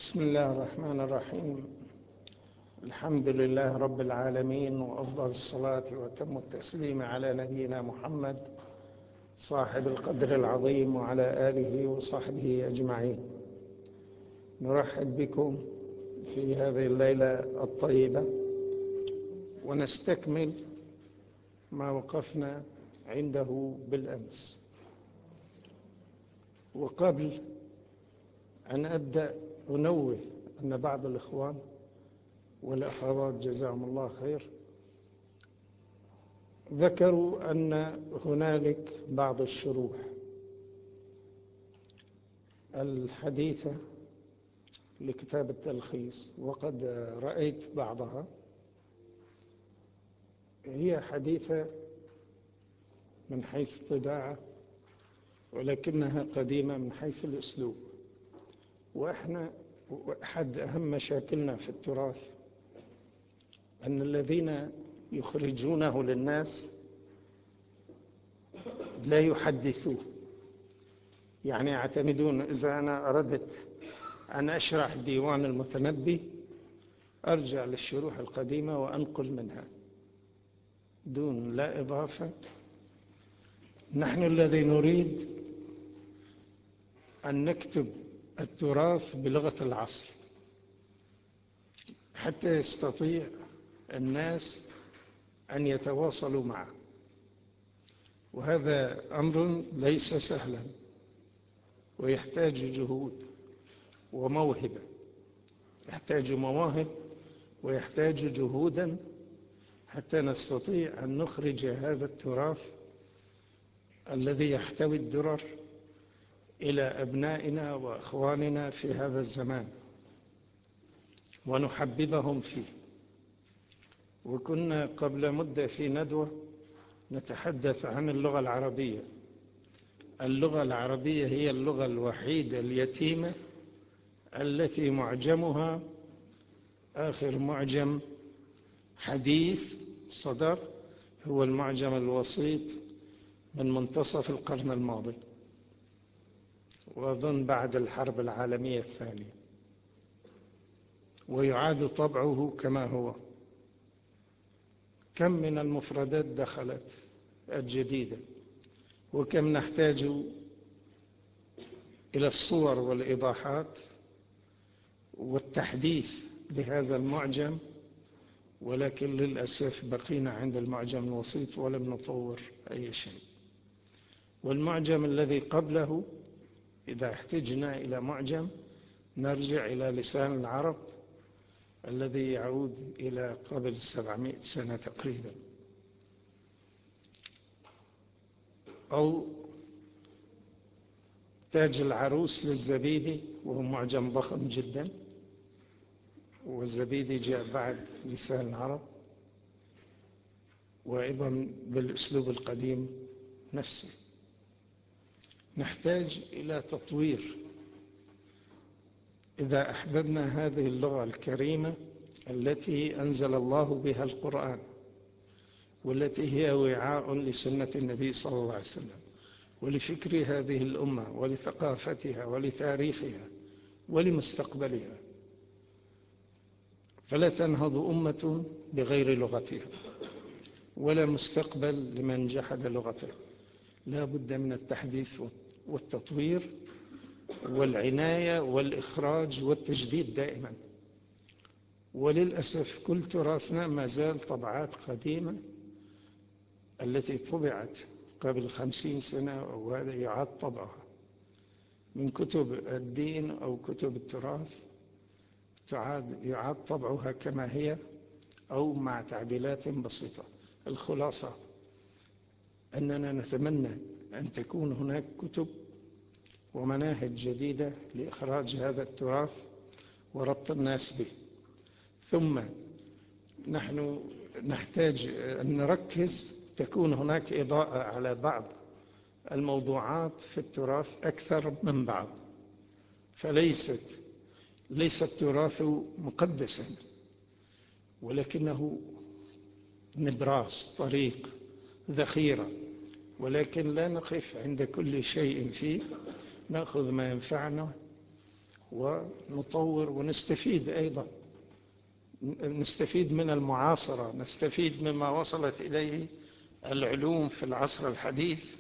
بسم الله الرحمن الرحيم. الحمد لله رب العالمين، وأفضل الصلاة وأتم التسليم على نبينا محمد صاحب القدر العظيم وعلى آله وصحبه أجمعين. نرحب بكم في هذه الليلة الطيبة ونستكمل ما وقفنا عنده بالأمس. وقبل أن أبدأ أنوه أن بعض الإخوان والأخوات جزاهم الله خير ذكروا أن هنالك بعض الشروح الحديثة لكتاب التلخيص، وقد رأيت بعضها. هي حديثة من حيث الطباعة، ولكنها قديمة من حيث الأسلوب. وإحنا أحد أهم مشاكلنا في التراث أن الذين يخرجونه للناس لا يحدثوه، يعني يعتمدون. إذا أنا أردت أن أشرح ديوان المتنبي أرجع للشروح القديمة وأنقل منها دون لا إضافة. نحن الذي نريد أن نكتب التراث بلغة العصر حتى يستطيع الناس أن يتواصلوا معه، وهذا أمر ليس سهلا ويحتاج جهود وموهبة، يحتاج مواهب ويحتاج جهودا حتى نستطيع أن نخرج هذا التراث الذي يحتوي الدرر إلى أبنائنا وأخواننا في هذا الزمان ونحببهم فيه. وكنا قبل مدة في ندوة نتحدث عن اللغة العربية. اللغة العربية هي اللغة الوحيدة اليتيمة التي معجمها آخر معجم حديث صدر هو المعجم الوسيط من منتصف القرن الماضي، وأظن بعد الحرب العالمية الثانية، ويعاد طبعه كما هو. كم من المفردات دخلت الجديدة، وكم نحتاج إلى الصور والإيضاحات والتحديث لهذا المعجم، ولكن للأسف بقينا عند المعجم الوسيط ولم نطور أي شيء. والمعجم الذي قبله إذا احتجنا إلى معجم نرجع إلى لسان العرب الذي يعود إلى قبل 700 سنة تقريبا، أو تاج العروس للزبيدي وهو معجم ضخم جدا، والزبيدي جاء بعد لسان العرب، وأيضا بالأسلوب القديم نفسه. نحتاج إلى تطوير إذا أحببنا هذه اللغة الكريمة التي أنزل الله بها القرآن، والتي هي وعاء لسنة النبي صلى الله عليه وسلم ولفكر هذه الأمة ولثقافتها ولتاريخها ولمستقبلها. فلا تنهض أمة بغير لغتها، ولا مستقبل لمن جحد لغته. لا بد من التحديث والتطوير والعناية والإخراج والتجديد دائما. وللأسف كل تراثنا ما زال طبعات قديمة التي طبعت قبل 50 سنة أو هذا يعاد طبعها من كتب الدين أو كتب التراث، يعاد طبعها كما هي أو مع تعديلات بسيطة. الخلاصة أننا نتمنى أن تكون هناك كتب ومناهج جديدة لإخراج هذا التراث وربط الناس به. ثم نحن نحتاج أن نركز، تكون هناك إضاءة على بعض الموضوعات في التراث أكثر من بعض، ليس التراث مقدسا، ولكنه نبراس، طريق، ذخيرة. ولكن لا نقف عند كل شيء فيه، نأخذ ما ينفعنا ونطور ونستفيد أيضا، نستفيد من المعاصرة، نستفيد مما وصلت إليه العلوم في العصر الحديث،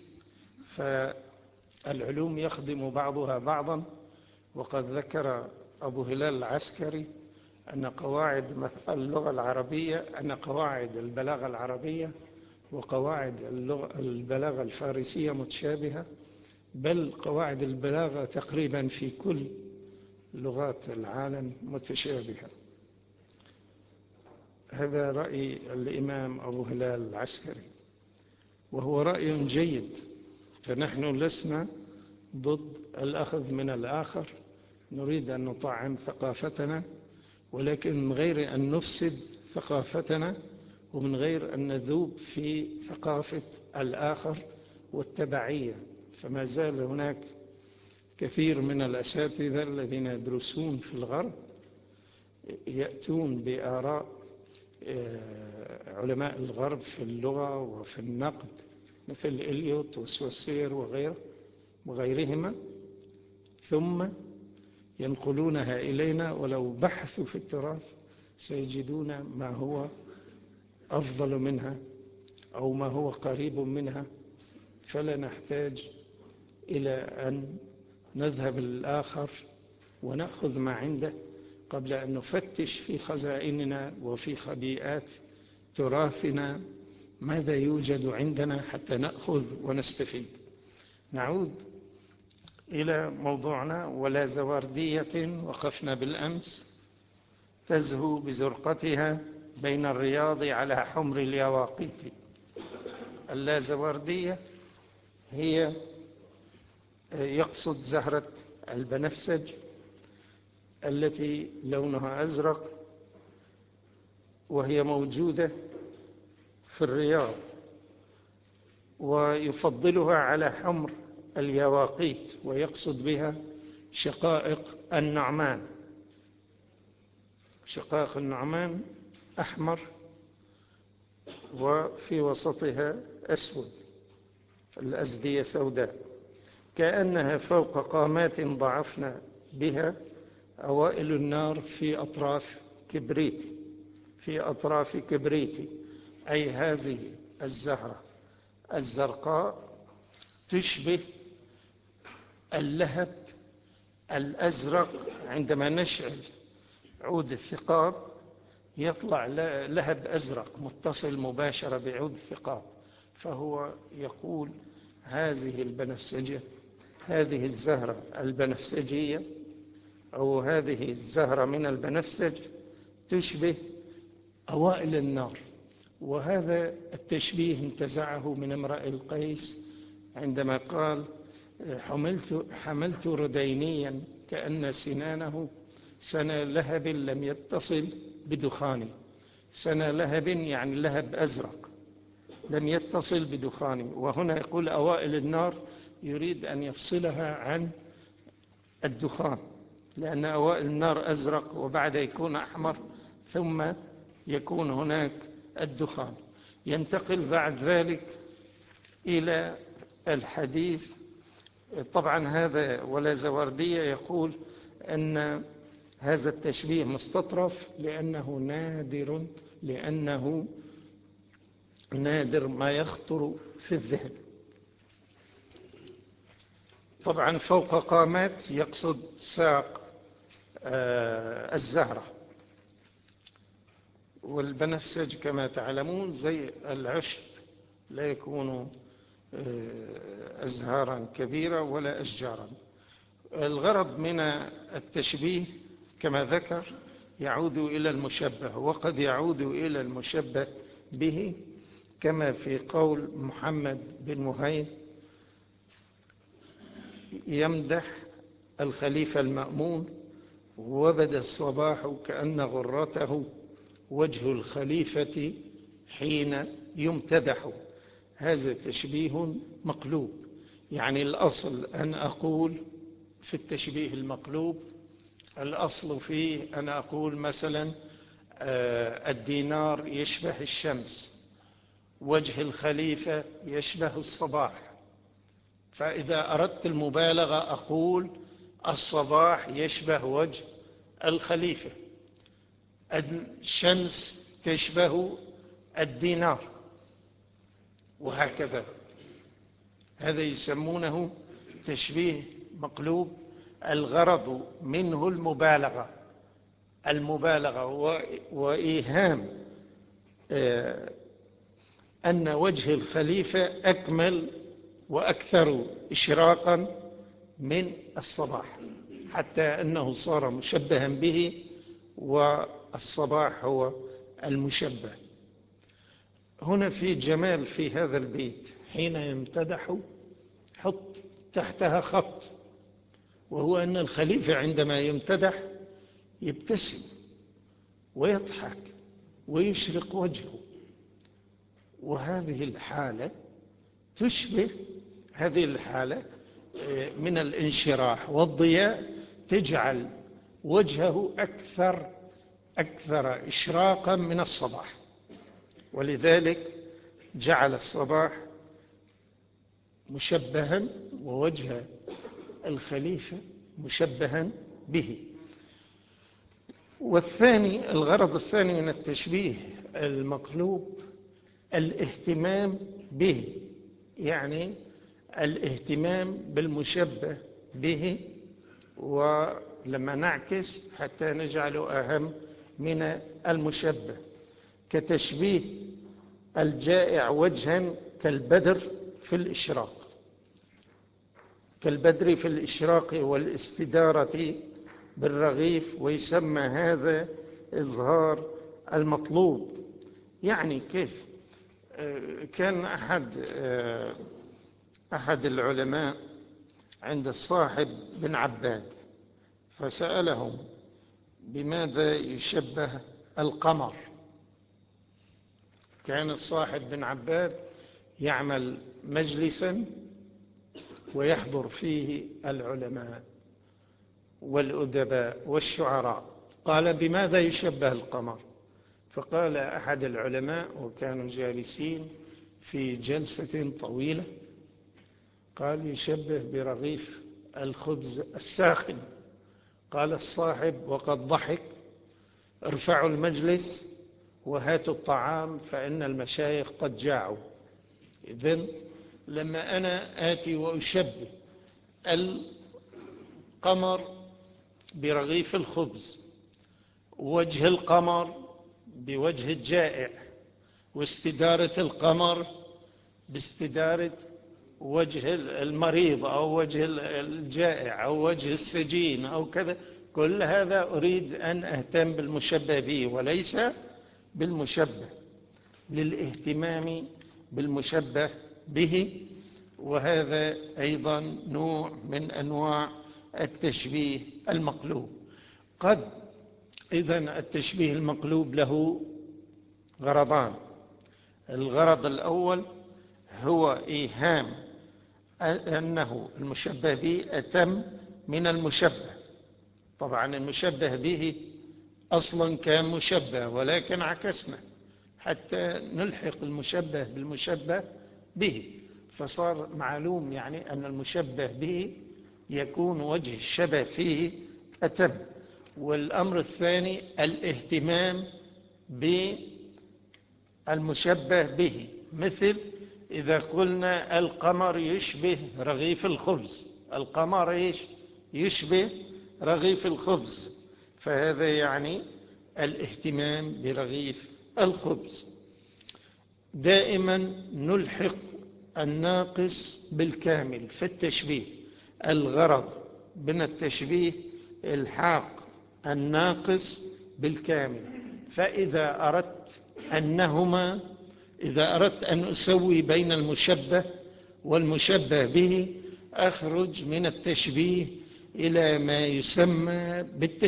فالعلوم يخدم بعضها بعضا. وقد ذكر أبو هلال العسكري أن قواعد اللغة العربية، أن قواعد البلاغة العربية وقواعد البلاغة الفارسية متشابهة، بل قواعد البلاغة تقريبا في كل لغات العالم متشابهة. هذا رأي الإمام أبو هلال العسكري، وهو رأي جيد، فنحن لسنا ضد الأخذ من الآخر، نريد أن نطعم ثقافتنا، ولكن من غير أن نفسد ثقافتنا ومن غير أن نذوب في ثقافة الآخر والتبعية. فما زال هناك كثير من الأساتذة الذين يدرسون في الغرب يأتون بآراء علماء الغرب في اللغة وفي النقد مثل إليوت وسويسير وغيرهما، ثم ينقلونها إلينا، ولو بحثوا في التراث سيجدون ما هو أفضل منها أو ما هو قريب منها، فلا نحتاج إلى أن نذهب للآخر ونأخذ ما عنده قبل أن نفتش في خزائننا وفي خبيئات تراثنا ماذا يوجد عندنا حتى نأخذ ونستفيد. نعود إلى موضوعنا. ولا زواردية وقفنا بالأمس تزهو بزرقتها بين الرياض على حمر اليواقيت. اللازواردية هي يقصد زهرة البنفسج التي لونها أزرق، وهي موجودة في الرياض، ويفضلها على حمر اليواقيت، ويقصد بها شقائق النعمان. شقائق النعمان أحمر وفي وسطها أسود، الأزدية سوداء، كأنها فوق قامات ضعفنا بها أوائل النار في أطراف كبريتي، في أطراف كبريتي. أي هذه الزهرة الزرقاء تشبه اللهب الأزرق. عندما نشعل عود الثقاب يطلع لهب أزرق متصل مباشرة بعود الثقاب، فهو يقول هذه البنفسجية، هذه الزهرة البنفسجية أو هذه الزهرة من البنفسج تشبه أوائل النار. وهذا التشبيه انتزعه من امرئ القيس عندما قال حملت ردينيا كأن سنانه سنى لهب لم يتصل بدخاني. سنى لهب يعني لهب أزرق لم يتصل بدخاني، وهنا يقول أوائل النار يريد أن يفصلها عن الدخان، لأن أوائل النار أزرق وبعد يكون أحمر ثم يكون هناك الدخان. ينتقل بعد ذلك إلى الحديث. طبعا هذا ولا زواردية يقول أن هذا التشبيه مستطرف لأنه نادر ما يخطر في الذهن. طبعا فوق قامات يقصد ساق الزهرة، والبنفسج كما تعلمون زي العشب، لا يكون أزهارا كبيرة ولا أشجارا. الغرض من التشبيه كما ذكر يعود إلى المشبه، وقد يعود إلى المشبه به، كما في قول محمد بن مهين يمدح الخليفة المأمون: وبدا الصباح كأن غرته وجه الخليفة حين يمتدح. هذا تشبيه مقلوب، يعني الأصل أن أقول في التشبيه المقلوب، الأصل فيه أن أقول مثلا الدينار يشبه الشمس، وجه الخليفة يشبه الصباح. فإذا أردت المبالغة أقول الصباح يشبه وجه الخليفة، الشمس تشبه الدينار، وهكذا. هذا يسمونه تشبيه مقلوب. الغرض منه المبالغة وإيهام أن وجه الخليفة أكمل وأكثر إشراقا من الصباح، حتى أنه صار مشبها به، والصباح هو المشبه. هنا في جمال في هذا البيت، حين يمتدح حط تحتها خط، وهو أن الخليفة عندما يمتدح يبتسم ويضحك ويشرق وجهه، وهذه الحالة تشبه هذه الحالة من الانشراح والضياء، تجعل وجهه أكثر إشراقا من الصباح. ولذلك جعل الصباح مشبها ووجه الخليفة مشبها به. الغرض الثاني من التشبيه المقلوب الاهتمام به، يعني الاهتمام بالمشبه به، ولما نعكس حتى نجعله أهم من المشبه، كتشبيه الجائع وجها كالبدر في الإشراق والاستدارة بالرغيف، ويسمى هذا إظهار المطلوب. يعني كيف؟ كان أحد العلماء عند الصاحب بن عباد، فسألهم بماذا يشبه القمر. كان الصاحب بن عباد يعمل مجلسا ويحضر فيه العلماء والأدباء والشعراء، قال بماذا يشبه القمر؟ فقال أحد العلماء، وكانوا جالسين في جلسة طويلة، قال يشبه برغيف الخبز الساخن. قال الصاحب وقد ضحك: ارفعوا المجلس وهاتوا الطعام فإن المشايخ قد جاعوا. إذن لما أنا آتي وأشبه القمر برغيف الخبز، وجه القمر بوجه الجائع، واستدارة القمر باستدارة وجه المريض أو وجه الجائع أو وجه السجين أو كذا، كل هذا أريد أن أهتم بالمشبه به وليس بالمشبه، للاهتمام بالمشبه به. وهذا أيضا نوع من أنواع التشبيه المقلوب. إذن التشبيه المقلوب له غرضان. الغرض الأول هو إيهام أنه المشبه به أتم من المشبه. طبعا المشبه به أصلا كان مشبه، ولكن عكسنا حتى نلحق المشبه بالمشبه به، فصار معلوم يعني أن المشبه به يكون وجه الشبه فيه أتم. والأمر الثاني الاهتمام بالمشبه به، مثل إذا قلنا القمر يشبه رغيف الخبز، القمر يشبه رغيف الخبز، فهذا يعني الاهتمام برغيف الخبز. دائما نلحق الناقص بالكامل في التشبيه. الغرض من التشبيه الحاق الناقص بالكامل. فإذا أردت أن أسوي بين المشبه والمشبه به، أخرج من التشبيه إلى ما يسمى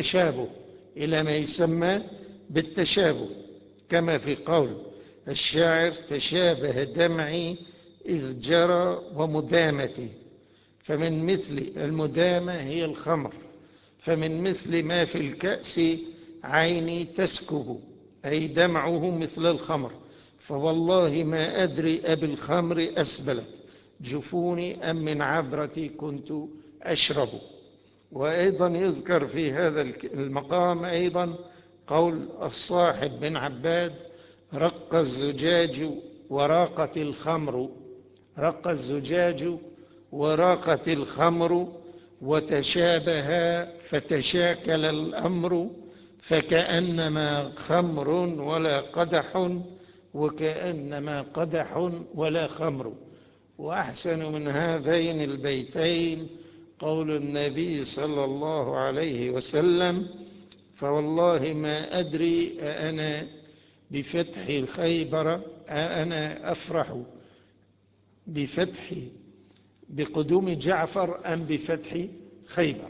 بالتشابه، كما في قول الشاعر: تشابه دمعي إذ جرى ومدامتي. فمن مثل المدامة هي الخمر، فمن مثل ما في الكأس عيني تسكب، أي دمعه مثل الخمر. فوالله ما أدري أبالخمر أسبلت جفوني أم من عبرتي كنت أشرب. وأيضا يذكر في هذا المقام أيضا قول الصاحب بن عباد: رق الزجاج وراقت الخمر، رق الزجاج وراقت الخمر، وتشابها فتشاكل الأمر، فكأنما خمر ولا قدح، وكأنما قدح ولا خمر. وأحسن من هذين البيتين قول النبي صلى الله عليه وسلم: فوالله ما أدري أأنا بفتح خيبر أأنا أفرح بفتح بقدوم جعفر أم بفتح خيبر.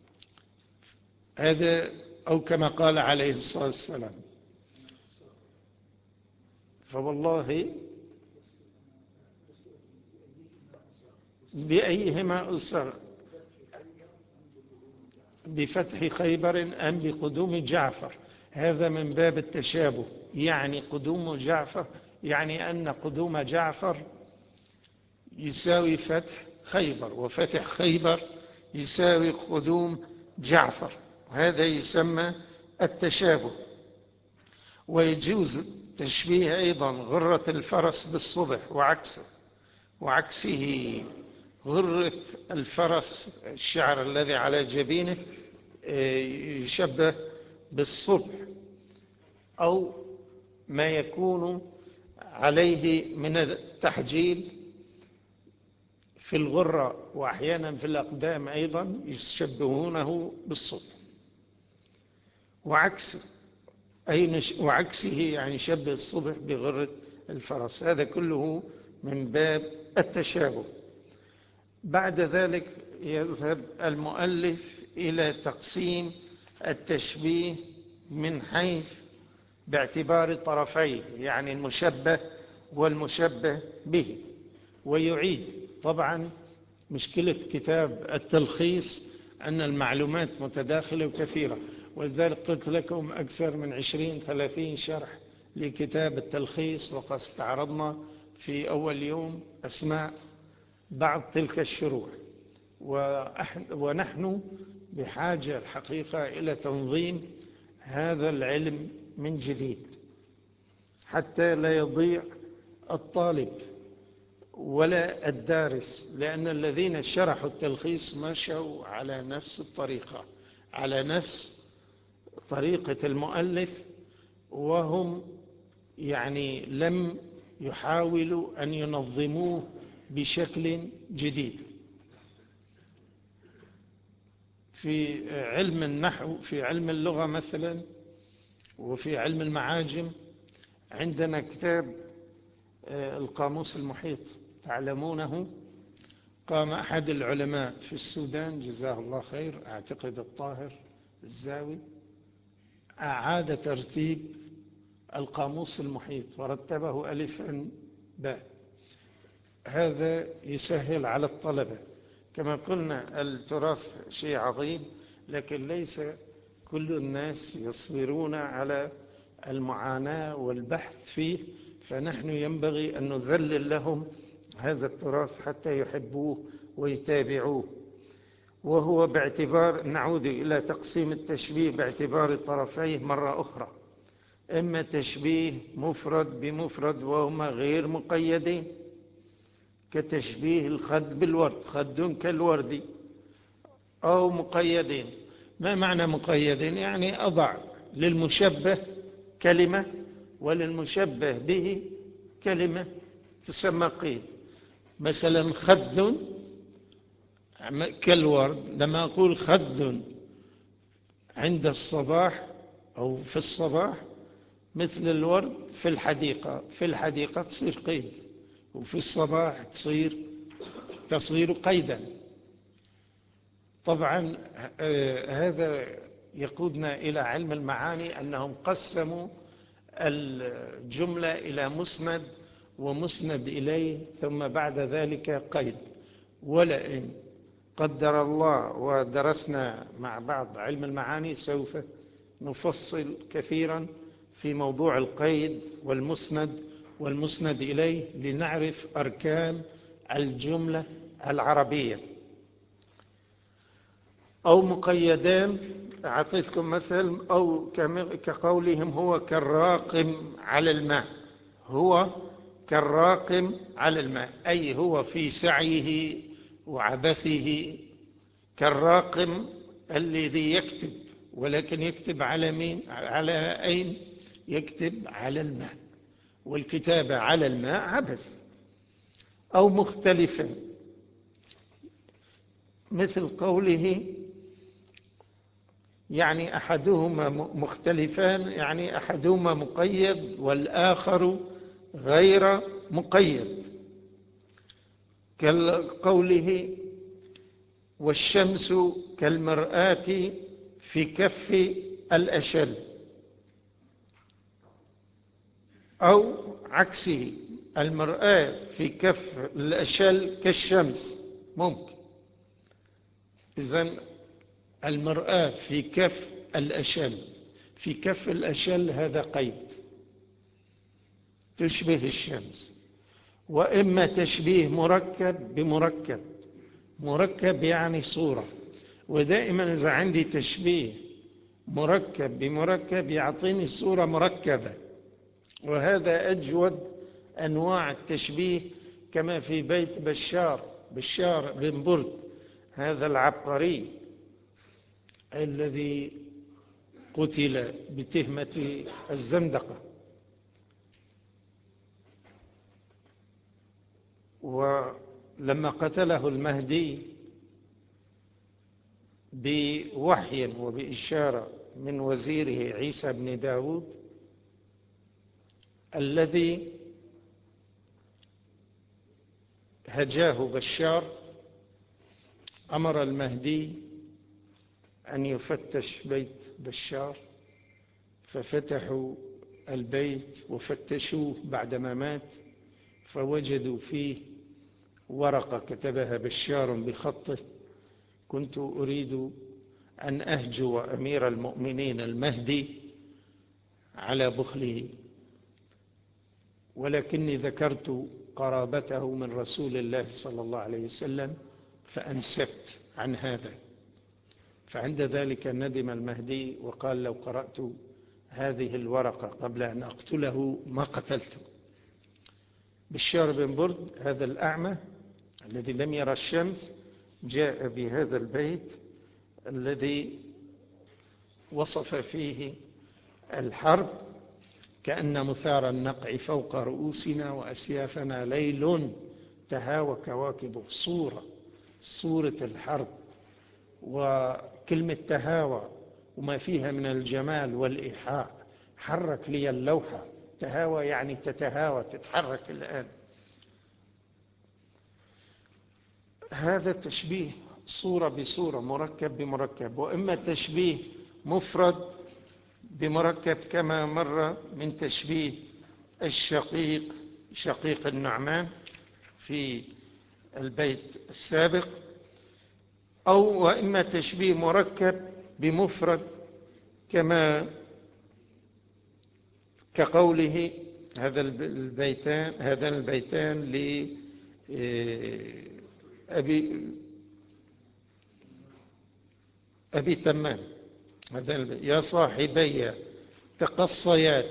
هذا أو كما قال عليه الصلاة والسلام. فوالله بأيهما أسر، بفتح خيبر أم بقدوم جعفر. هذا من باب التشابه، يعني قدوم جعفر، يعني أن قدوم جعفر يساوي فتح خيبر، وفتح خيبر يساوي قدوم جعفر. هذا يسمى التشابه. ويجوز تشبيه أيضا غرة الفرس بالصبح وعكسه غرة الفرس، الشعر الذي على جبينه يشبه بالصبح، أو ما يكون عليه من التحجيل في الغرة، وأحيانا في الأقدام أيضا يشبهونه بالصبح. وعكسه يعني شبه الصبح بغرة الفرس. هذا كله من باب التشابه. بعد ذلك يذهب المؤلف إلى تقسيم التشبيه من حيث باعتبار طرفيه، يعني المشبه والمشبه به، ويعيد. طبعا مشكلة كتاب التلخيص أن المعلومات متداخلة وكثيرة، ولذلك قلت لكم أكثر من 20-30 شرح لكتاب التلخيص، وقد استعرضنا في أول يوم أسماء بعض تلك الشروح. ونحن بحاجة الحقيقة إلى تنظيم هذا العلم من جديد حتى لا يضيع الطالب ولا الدارس، لأن الذين شرحوا التلخيص مشوا على نفس الطريقة، على نفس طريقة المؤلف، وهم يعني لم يحاولوا أن ينظموه بشكل جديد. في علم النحو، في علم اللغة مثلا، وفي علم المعاجم عندنا كتاب القاموس المحيط، تعلمونه. قام أحد العلماء في السودان جزاه الله خير، أعتقد الطاهر الزاوي، أعاد ترتيب القاموس المحيط ورتبه ألفا باء. هذا يسهل على الطلبة. كما قلنا التراث شيء عظيم، لكن ليس كل الناس يصبرون على المعاناة والبحث فيه، فنحن ينبغي أن نذلل لهم هذا التراث حتى يحبوه ويتابعوه. وهو باعتبار، نعود إلى تقسيم التشبيه باعتبار طرفيه مرة أخرى: إما تشبيه مفرد بمفرد وهما غير مقيدين، كتشبيه الخد بالورد، خد كالورد، أو مقيدين. ما معنى مقيدين؟ يعني أضع للمشبه كلمة وللمشبه به كلمة تسمى قيد. مثلا خد كالورد، لما أقول خد عند الصباح أو في الصباح مثل الورد في الحديقة، في الحديقة تصير قيد، وفي الصباح تصير قيدا. طبعا هذا يقودنا إلى علم المعاني، أنهم قسموا الجملة إلى مسند ومسند إليه، ثم بعد ذلك قيد. ولئن قدر الله ودرسنا مع بعض علم المعاني سوف نفصل كثيرا في موضوع القيد والمسند والمسند إليه، لنعرف أركان الجملة العربية. أو مقيدان. أعطيتكم مثل، أو كقولهم هو كالراقم على الماء. هو كالراقم على الماء، أي هو في سعيه وعبثه كالراقم الذي يكتب، ولكن يكتب على مين؟ على أين؟ يكتب على الماء، والكتابة على الماء عبث. أو مختلفا، مثل قوله يعني أحدهما مختلفان، يعني أحدهما مقيد والآخر غير مقيد. كقوله والشمس كالمرآة في كف الأشل، أو عكسه المرآة في كف الأشل كالشمس، ممكن. إذن المرآة في كف الأشل، في كف الأشل هذا قيد، تشبه الشمس. وإما تشبيه مركب بمركب، مركب يعني صورة، ودائما إذا عندي تشبيه مركب بمركب يعطيني صورة مركبة، وهذا أجود أنواع التشبيه، كما في بيت بشار بن برد، هذا العبقري الذي قتل بتهمة الزندقة. ولما قتله المهدي بوحي وبإشارة من وزيره عيسى بن داود الذي هجاه بشار، أمر المهدي أن يفتش بيت بشار، ففتحوا البيت وفتشوه بعدما مات، فوجدوا فيه ورقة كتبها بشار بخطه: كنت أريد أن أهجو أمير المؤمنين المهدي على بخله، ولكني ذكرت قرابته من رسول الله صلى الله عليه وسلم فأمسكت عن هذا. فعند ذلك ندم المهدي وقال: لو قرأت هذه الورقة قبل أن أقتله ما قتلته. بشار بن برد هذا الأعمى الذي لم يرى الشمس جاء بهذا البيت الذي وصف فيه الحرب: كأن مثار النقع فوق رؤوسنا وأسيافنا ليل تهاوى كواكبه. صورة الحرب، وكلمة تهاوى وما فيها من الجمال والإيحاء. حرك لي اللوحة، تهاوى يعني تتهاوى، تتحرك الآن. هذا تشبيه صورة بصورة، مركب بمركب. وإما تشبيه مفرد بمركب، كما مر من تشبيه الشقيق شقيق النعمان في البيت السابق. وإما تشبيه مركب بمفرد، كقوله هذان البيتان لأبي تمام: يا صاحبي تقصيا.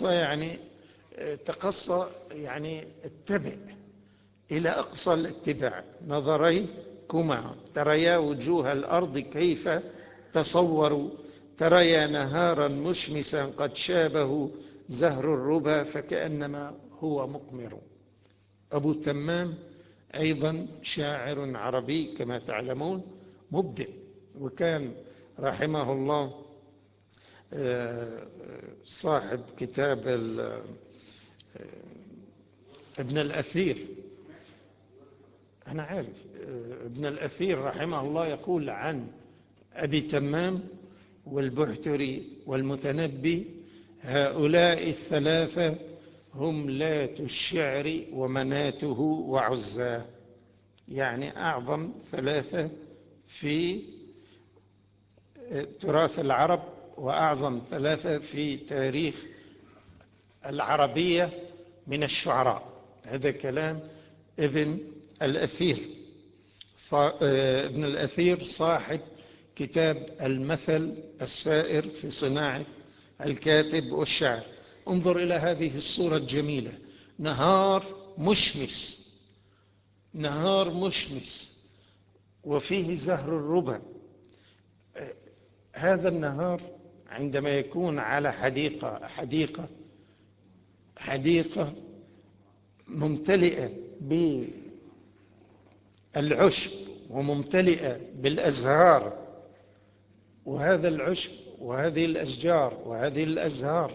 تقصى يعني اتبع إلى أقصى الاتباع. نظريكما تريا وجوه الأرض كيف تصوروا، تريا نهارا مشمسا قد شابه زهر الربا فكأنما هو مقمر. أبو تمام أيضا شاعر عربي كما تعلمون، مبدع، وكان رحمه الله صاحب كتاب ابن الأثير. أنا عارف ابن الأثير رحمه الله يقول عن أبي تمام والبحتري والمتنبي: هؤلاء الثلاثة هم لات الشعر ومناته وعزاه. يعني أعظم ثلاثة في تراث العرب، وأعظم ثلاثة في تاريخ العربية من الشعراء. هذا كلام ابن الأثير. ابن الأثير صاحب كتاب المثل السائر في صناعة الكاتب والشاعر. انظر إلى هذه الصورة الجميلة، نهار مشمس، نهار مشمس وفيه زهر الربا. هذا النهار عندما يكون على حديقة ممتلئة بالعشب وممتلئة بالأزهار، وهذا العشب وهذه الأشجار وهذه الأزهار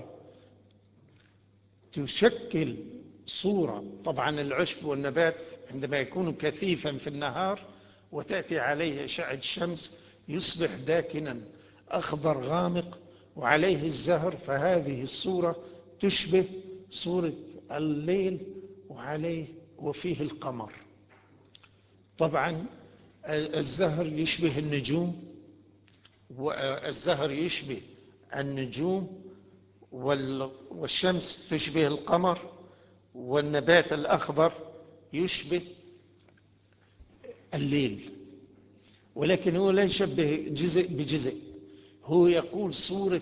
تشكل صورة. طبعا العشب والنبات عندما يكون كثيفا في النهار وتأتي عليه أشعة الشمس يصبح داكنا أخضر غامق وعليه الزهر، فهذه الصورة تشبه صورة الليل وفيه القمر. طبعا الزهر يشبه النجوم، والزهر يشبه النجوم، والشمس تشبه القمر، والنبات الأخضر يشبه الليل. ولكن هو لا يشبه جزء بجزء، هو يقول صورة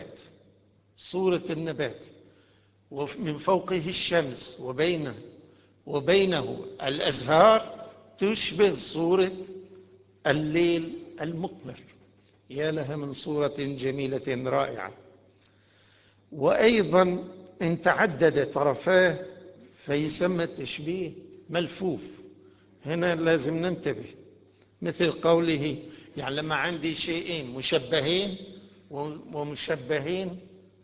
النبات ومن فوقه الشمس وبينه الأزهار تشبه صورة الليل المقمر. يا لها من صورة جميلة رائعة. وأيضا إن تعدد طرفاه فيسمى التشبيه ملفوف. هنا لازم ننتبه، مثل قوله يعني لما عندي شيئين مشبهين ومشبهين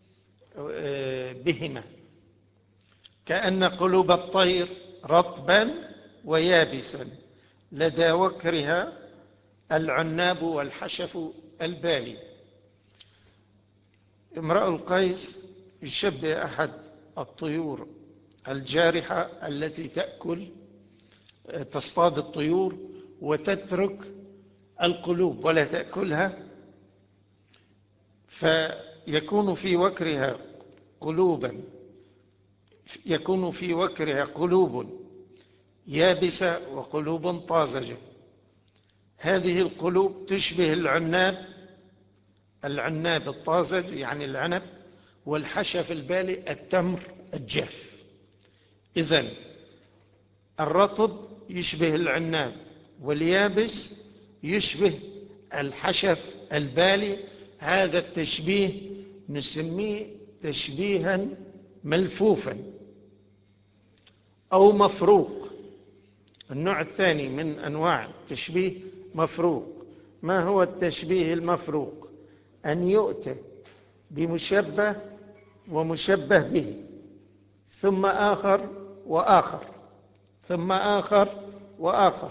بهما، كأن قلوب الطير رطبا ويابسا لدى وكرها العناب والحشف البالي. امرأ القيس يشبه أحد الطيور الجارحة التي تصطاد الطيور وتترك القلوب ولا تأكلها، فيكون في وكرها قلوب يابسة وقلوب طازجة. هذه القلوب تشبه العناب الطازج يعني العنب، والحشف البالي التمر الجاف. إذن الرطب يشبه العناب، واليابس يشبه الحشف البالي. هذا التشبيه نسميه تشبيها ملفوفا أو مفروق. النوع الثاني من أنواع التشبيه مفروق. ما هو التشبيه المفروق؟ أن يؤتى بمشبه ومشبه به ثم آخر وآخر ثم آخر وآخر.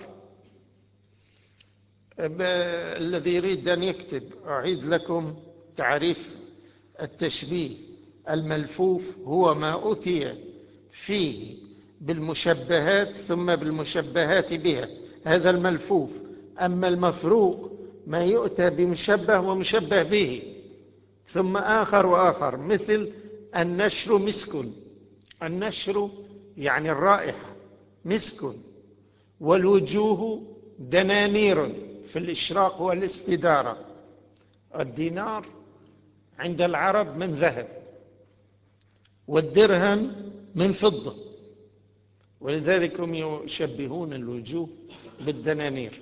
الذي يريد أن يكتب أعيد لكم تعريف التشبيه الملفوف: هو ما أتي فيه بالمشبهات ثم بالمشبهات بها، هذا الملفوف. أما المفروق ما يؤتى بمشبه ومشبه به ثم آخر وآخر، مثل النشر مسك، النشر يعني الرائحة مسك، والوجوه دنانير في الإشراق والاستدارة. الدينار عند العرب من ذهب، والدرهم من فضة، ولذلك هم يشبهون الوجوه بالدنانير.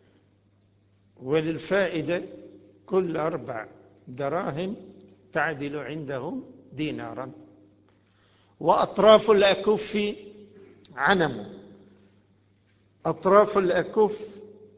وللفائدة كل 4 دراهم تعدل عندهم دينارا. وأطراف الأكف عنم. أطراف الأكف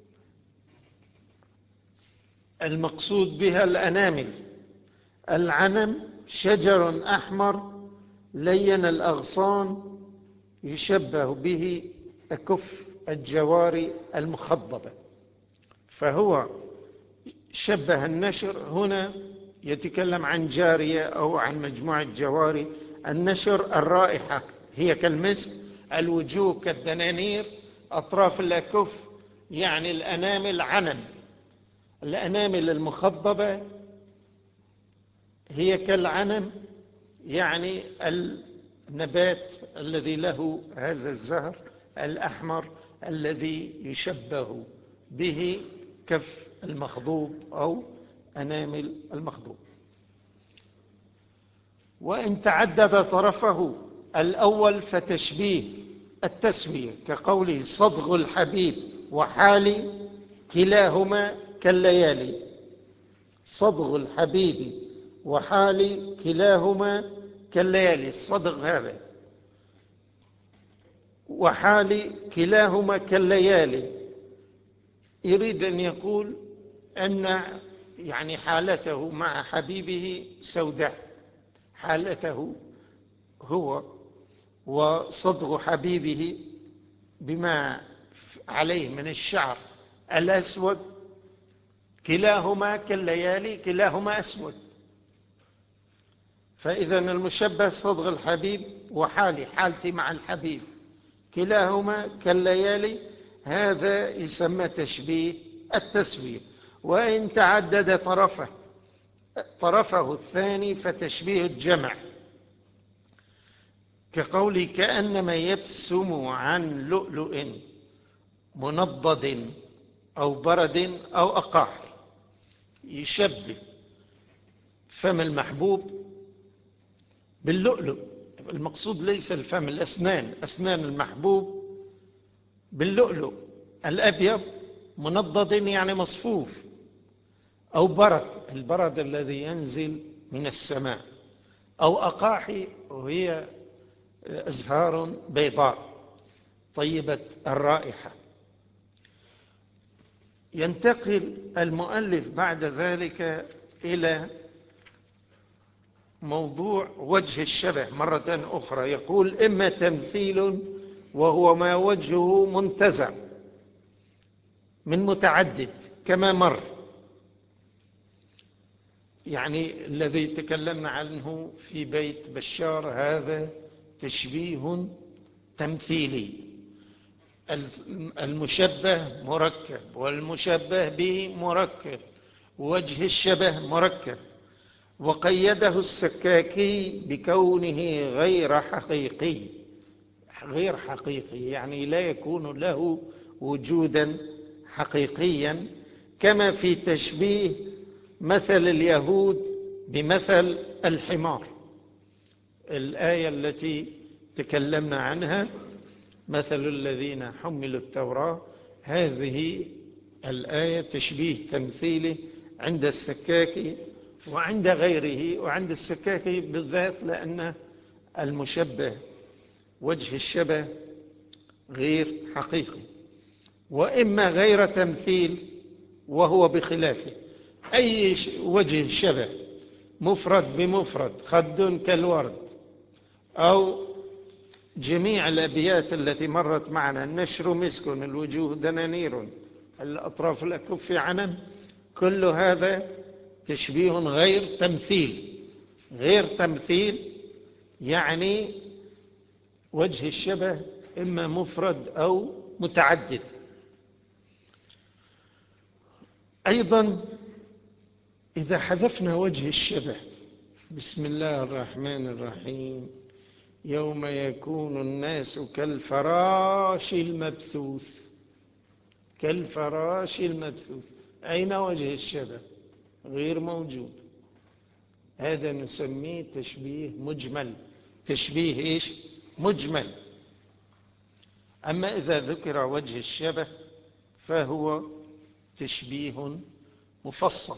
المقصود بها الأنامل. العنم شجر أحمر لين الأغصان يشبه به أكف الجواري المخضبة. فهو شبه النشر، هنا يتكلم عن جارية أو عن مجموعة جواري. النشر الرائحة هي كالمسك، الوجوه كالدنانير، أطراف الأكف يعني الأنامل عنم. الأنامل المخضبة هي كالعنم، يعني النبات الذي له هذا الزهر الأحمر الذي يشبه به كف المخضوب أو أنامل المخضوب. وإن تعدد طرفه الأول فتشبيه التسوية، كقوله صدغ الحبيب وحالي كلاهما كالليالي. صدغ الحبيب وحالي كلاهما كالليالي، الصدغ هذا وحالي كلاهما كالليالي يريد أن يقول أن يعني حالته مع حبيبه سوداء، حالته هو وصدغ حبيبه بما عليه من الشعر الأسود كلاهما كالليالي، كلاهما أسود. فإذا المشبه صدغ الحبيب وحالي، حالتي مع الحبيب كلاهما كالليالي، هذا يسمى تشبيه التسوية. وإن تعدد طرفه الثاني فتشبيه الجمع، كقولي كأنما يبسم عن لؤلؤ منضد أو برد أو أقاحي. يشبه فم المحبوب باللؤلؤ، المقصود ليس الفم، الأسنان، أسنان المحبوب باللؤلؤ الأبيض، منضد يعني مصفوف، أو برد، البرد الذي ينزل من السماء، أو أقاحي وهي أزهار بيضاء طيبة الرائحة. ينتقل المؤلف بعد ذلك إلى موضوع وجه الشبه مرة أخرى، يقول إما تمثيل وهو ما وجهه منتزع من متعدد كما مر، يعني الذي تكلمنا عنه في بيت بشار هذا تشبيه تمثيلي. المشبه مركب والمشبه به مركب، وجه الشبه مركب. وقيده السكاكي بكونه غير حقيقي، غير حقيقي يعني لا يكون له وجودا حقيقيا، كما في تشبيه مثل اليهود بمثل الحمار، الآية التي تكلمنا عنها مثل الذين حملوا التوراة، هذه الآية تشبيه تمثيلي عند السكاكي وعند غيره، وعند السكاكي بالذات لأن المشبه وجه الشبه غير حقيقي. وإما غير تمثيل وهو بخلافه، أي وجه شبه مفرد بمفرد، خد كالورد، أو جميع الأبيات التي مرت معنا، النشر مسك الوجوه دنانير الأطراف الأكف عنم، كل هذا تشبيه غير تمثيل. غير تمثيل يعني وجه الشبه إما مفرد أو متعدد. أيضا إذا حذفنا وجه الشبه، بسم الله الرحمن الرحيم، يوم يكون الناس كالفراش المبثوث، كالفراش المبثوث، أين وجه الشبه؟ غير موجود. هذا نسميه تشبيه مجمل، تشبيه إيش؟ مجمل. أما إذا ذكر وجه الشبه فهو تشبيه مفصل،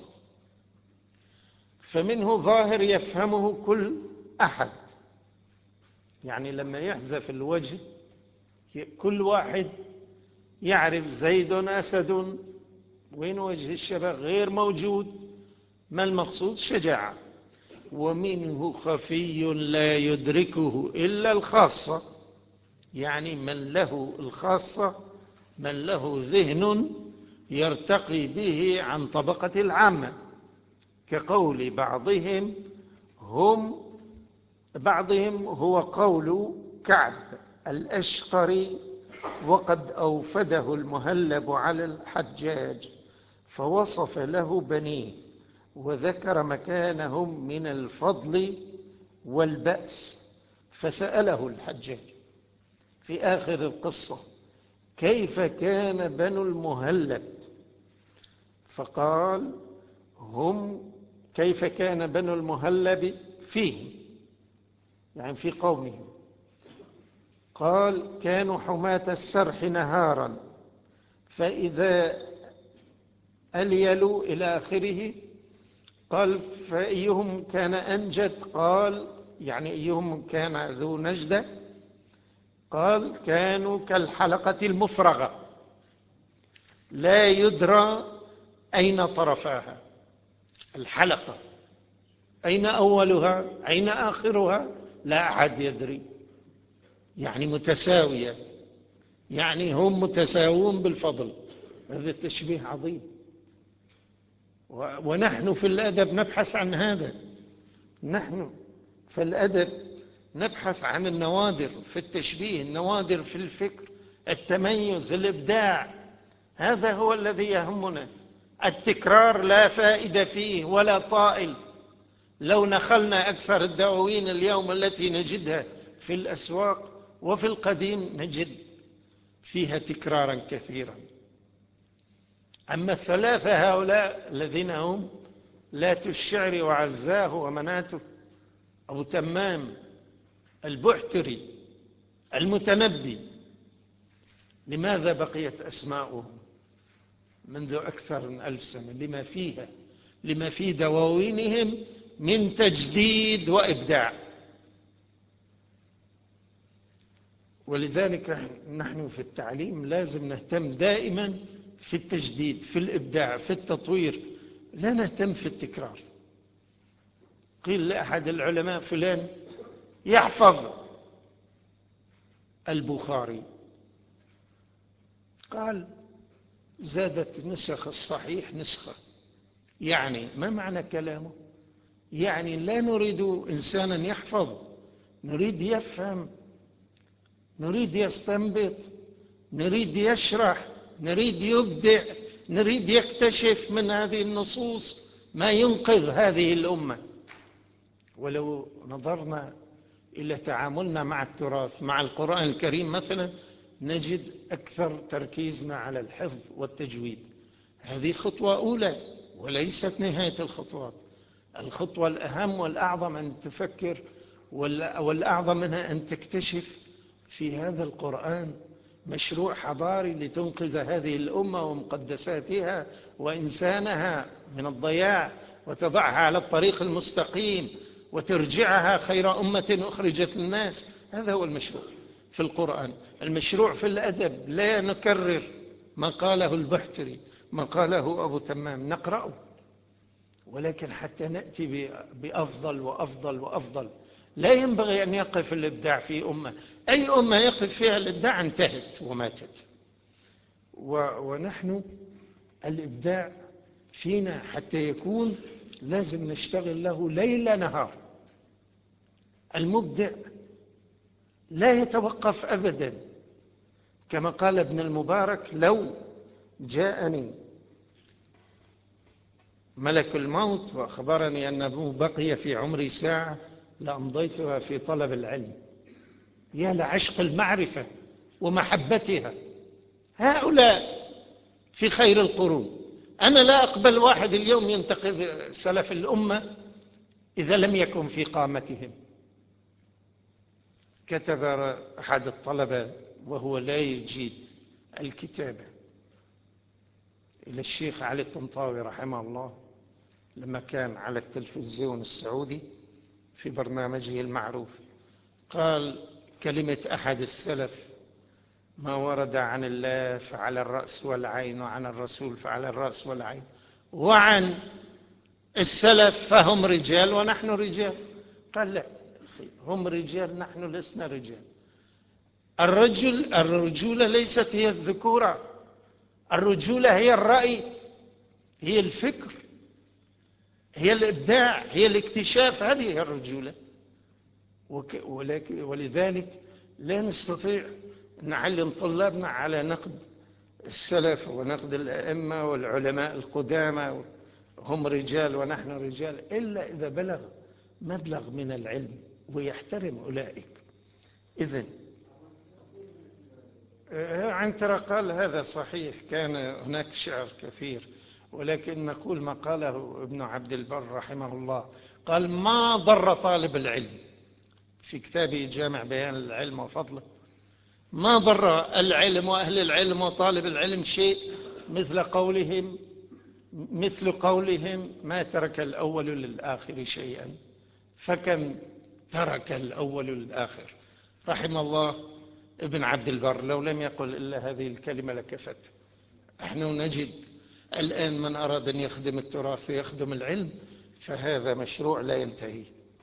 فمنه ظاهر يفهمه كل أحد، يعني لما يحذف الوجه كل واحد يعرف زيد أسد، وين وجه الشبه؟ غير موجود. ما المقصود؟ شجاعة. ومنه خفي لا يدركه إلا الخاصة، يعني من له الخاصة، من له ذهن يرتقي به عن طبقة العامة، كقول بعضهم هو قول كعب الأشقري، وقد أوفده المهلب على الحجاج فوصف له بنيه وذكر مكانهم من الفضل والبأس، فسأله الحجاج في آخر القصة كيف كان بنو المهلب فقال هم كيف كان بنو المهلب فيهم، يعني في قومهم. قال كانوا حماة السرح نهارا، فإذا أليلوا إلى آخره. قال فأيهم كان أنجد، قال يعني أيهم كان ذو نجدة. قال كانوا كالحلقة المفرغة لا يدرى أين طرفاها. الحلقة أين أولها أين آخرها لا أحد يدري، يعني متساوية، يعني هم متساوون بالفضل. هذا تشبيه عظيم. ونحن في الأدب نبحث عن هذا. نحن في الأدب نبحث عن النوادر في التشبيه، النوادر في الفكر، التميز، الإبداع. هذا هو الذي يهمنا. التكرار لا فائدة فيه ولا طائل. لو نخلنا أكثر الدواوين اليوم التي نجدها في الأسواق وفي القديم نجد فيها تكرارا كثيرا. أما الثلاثة هؤلاء الذين هم لات الشعر وعزاه ومناته، أبو تمام، البحتري، المتنبي، لماذا بقيت أسماؤهم منذ أكثر من 1000 سنة؟ لما في دواوينهم من تجديد وإبداع. ولذلك نحن في التعليم لازم نهتم دائما في التجديد، في الإبداع، في التطوير، لا نهتم في التكرار. قيل لأحد العلماء فلان يحفظ البخاري، قال زادت نسخ الصحيح نسخة. يعني ما معنى كلامه؟ يعني لا نريد إنسانا يحفظ، نريد يفهم، نريد يستنبط، نريد يشرح، نريد يبدع، نريد يكتشف من هذه النصوص ما ينقذ هذه الأمة. ولو نظرنا إلى تعاملنا مع التراث، مع القرآن الكريم مثلا، نجد أكثر تركيزنا على الحفظ والتجويد. هذه خطوة أولى وليست نهاية الخطوات. الخطوة الأهم والأعظم أن تفكر، والأعظم منها أن تكتشف في هذا القرآن مشروع حضاري لتنقذ هذه الأمة ومقدساتها وإنسانها من الضياع، وتضعها على الطريق المستقيم، وترجعها خير أمة أخرجت للناس. هذا هو المشروع في القرآن. المشروع في الأدب لا نكرر ما قاله البحتري، ما قاله أبو تمام، نقرأه، ولكن حتى نأتي بأفضل وأفضل وأفضل. لا ينبغي أن يقف الإبداع في أمة، أي أمة يقف فيها الإبداع انتهت وماتت. ونحن الإبداع فينا حتى يكون لازم نشتغل له ليل نهار. المبدع لا يتوقف أبدا، كما قال ابن المبارك: لو جاءني ملك الموت وأخبرني أنه بقي في عمري ساعة لأمضيتها في طلب العلم. يا لعشق المعرفة ومحبتها، هؤلاء في خير القرون. أنا لا أقبل واحد اليوم ينتقد سلف الأمة إذا لم يكن في قامتهم. كتب أحد الطلبة وهو لا يجيد الكتابة إلى الشيخ علي الطنطاوي رحمه الله، لما كان على التلفزيون السعودي في برنامجه المعروف، قال كلمة أحد السلف: ما ورد عن الله فعلى الرأس والعين، وعن الرسول فعلى الرأس والعين، وعن السلف فهم رجال ونحن رجال. قال لا، هم رجال، نحن لسنا رجال. الرجولة ليست هي الذكورة، الرجولة هي الرأي، هي الفكر، هي الإبداع، هي الاكتشاف. هذه هي الرجولة. ولذلك لا نستطيع أن نعلم طلابنا على نقد السلف ونقد الأئمة والعلماء القدامى، هم رجال ونحن رجال، إلا إذا بلغ مبلغ من العلم ويحترم أولئك. إذن عنترة قال هذا صحيح، كان هناك شعر كثير: ولكن نقول ما قاله ابن عبد البر رحمه الله، قال ما ضر طالب العلم في كتابه جامع بيان العلم وفضله، ما ضر العلم وأهل العلم وطالب العلم شيء مثل قولهم ما ترك الأول للآخر شيئا، فكم ترك الأول للآخر. رحم الله ابن عبد البر، لو لم يقل إلا هذه الكلمة لكفت. نحن نجد الآن من أراد أن يخدم التراث ويخدم العلم فهذا مشروع لا ينتهي.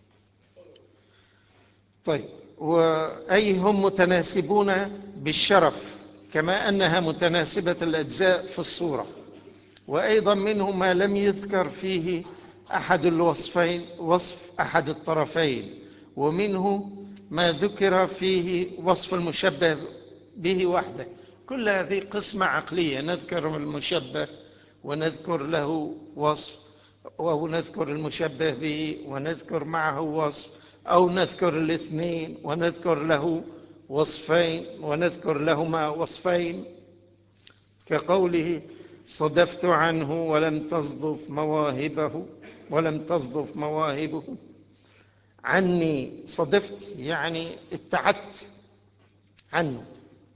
طيب، وأي هم متناسبون بالشرف كما أنها متناسبة الأجزاء في الصورة، وأيضا منه ما لم يذكر فيه أحد الوصفين، وصف أحد الطرفين، ومنه ما ذكر فيه وصف المشبه به وحده. كل هذه قسمة عقلية، نذكر المشبه ونذكر له وصف، أو نذكر المشبه به ونذكر معه وصف، أو نذكر الاثنين ونذكر له وصفين ونذكر لهما وصفين، كقوله صدفت عنه ولم تصدف مواهبه. عني صدفت يعني ابتعدت عنه،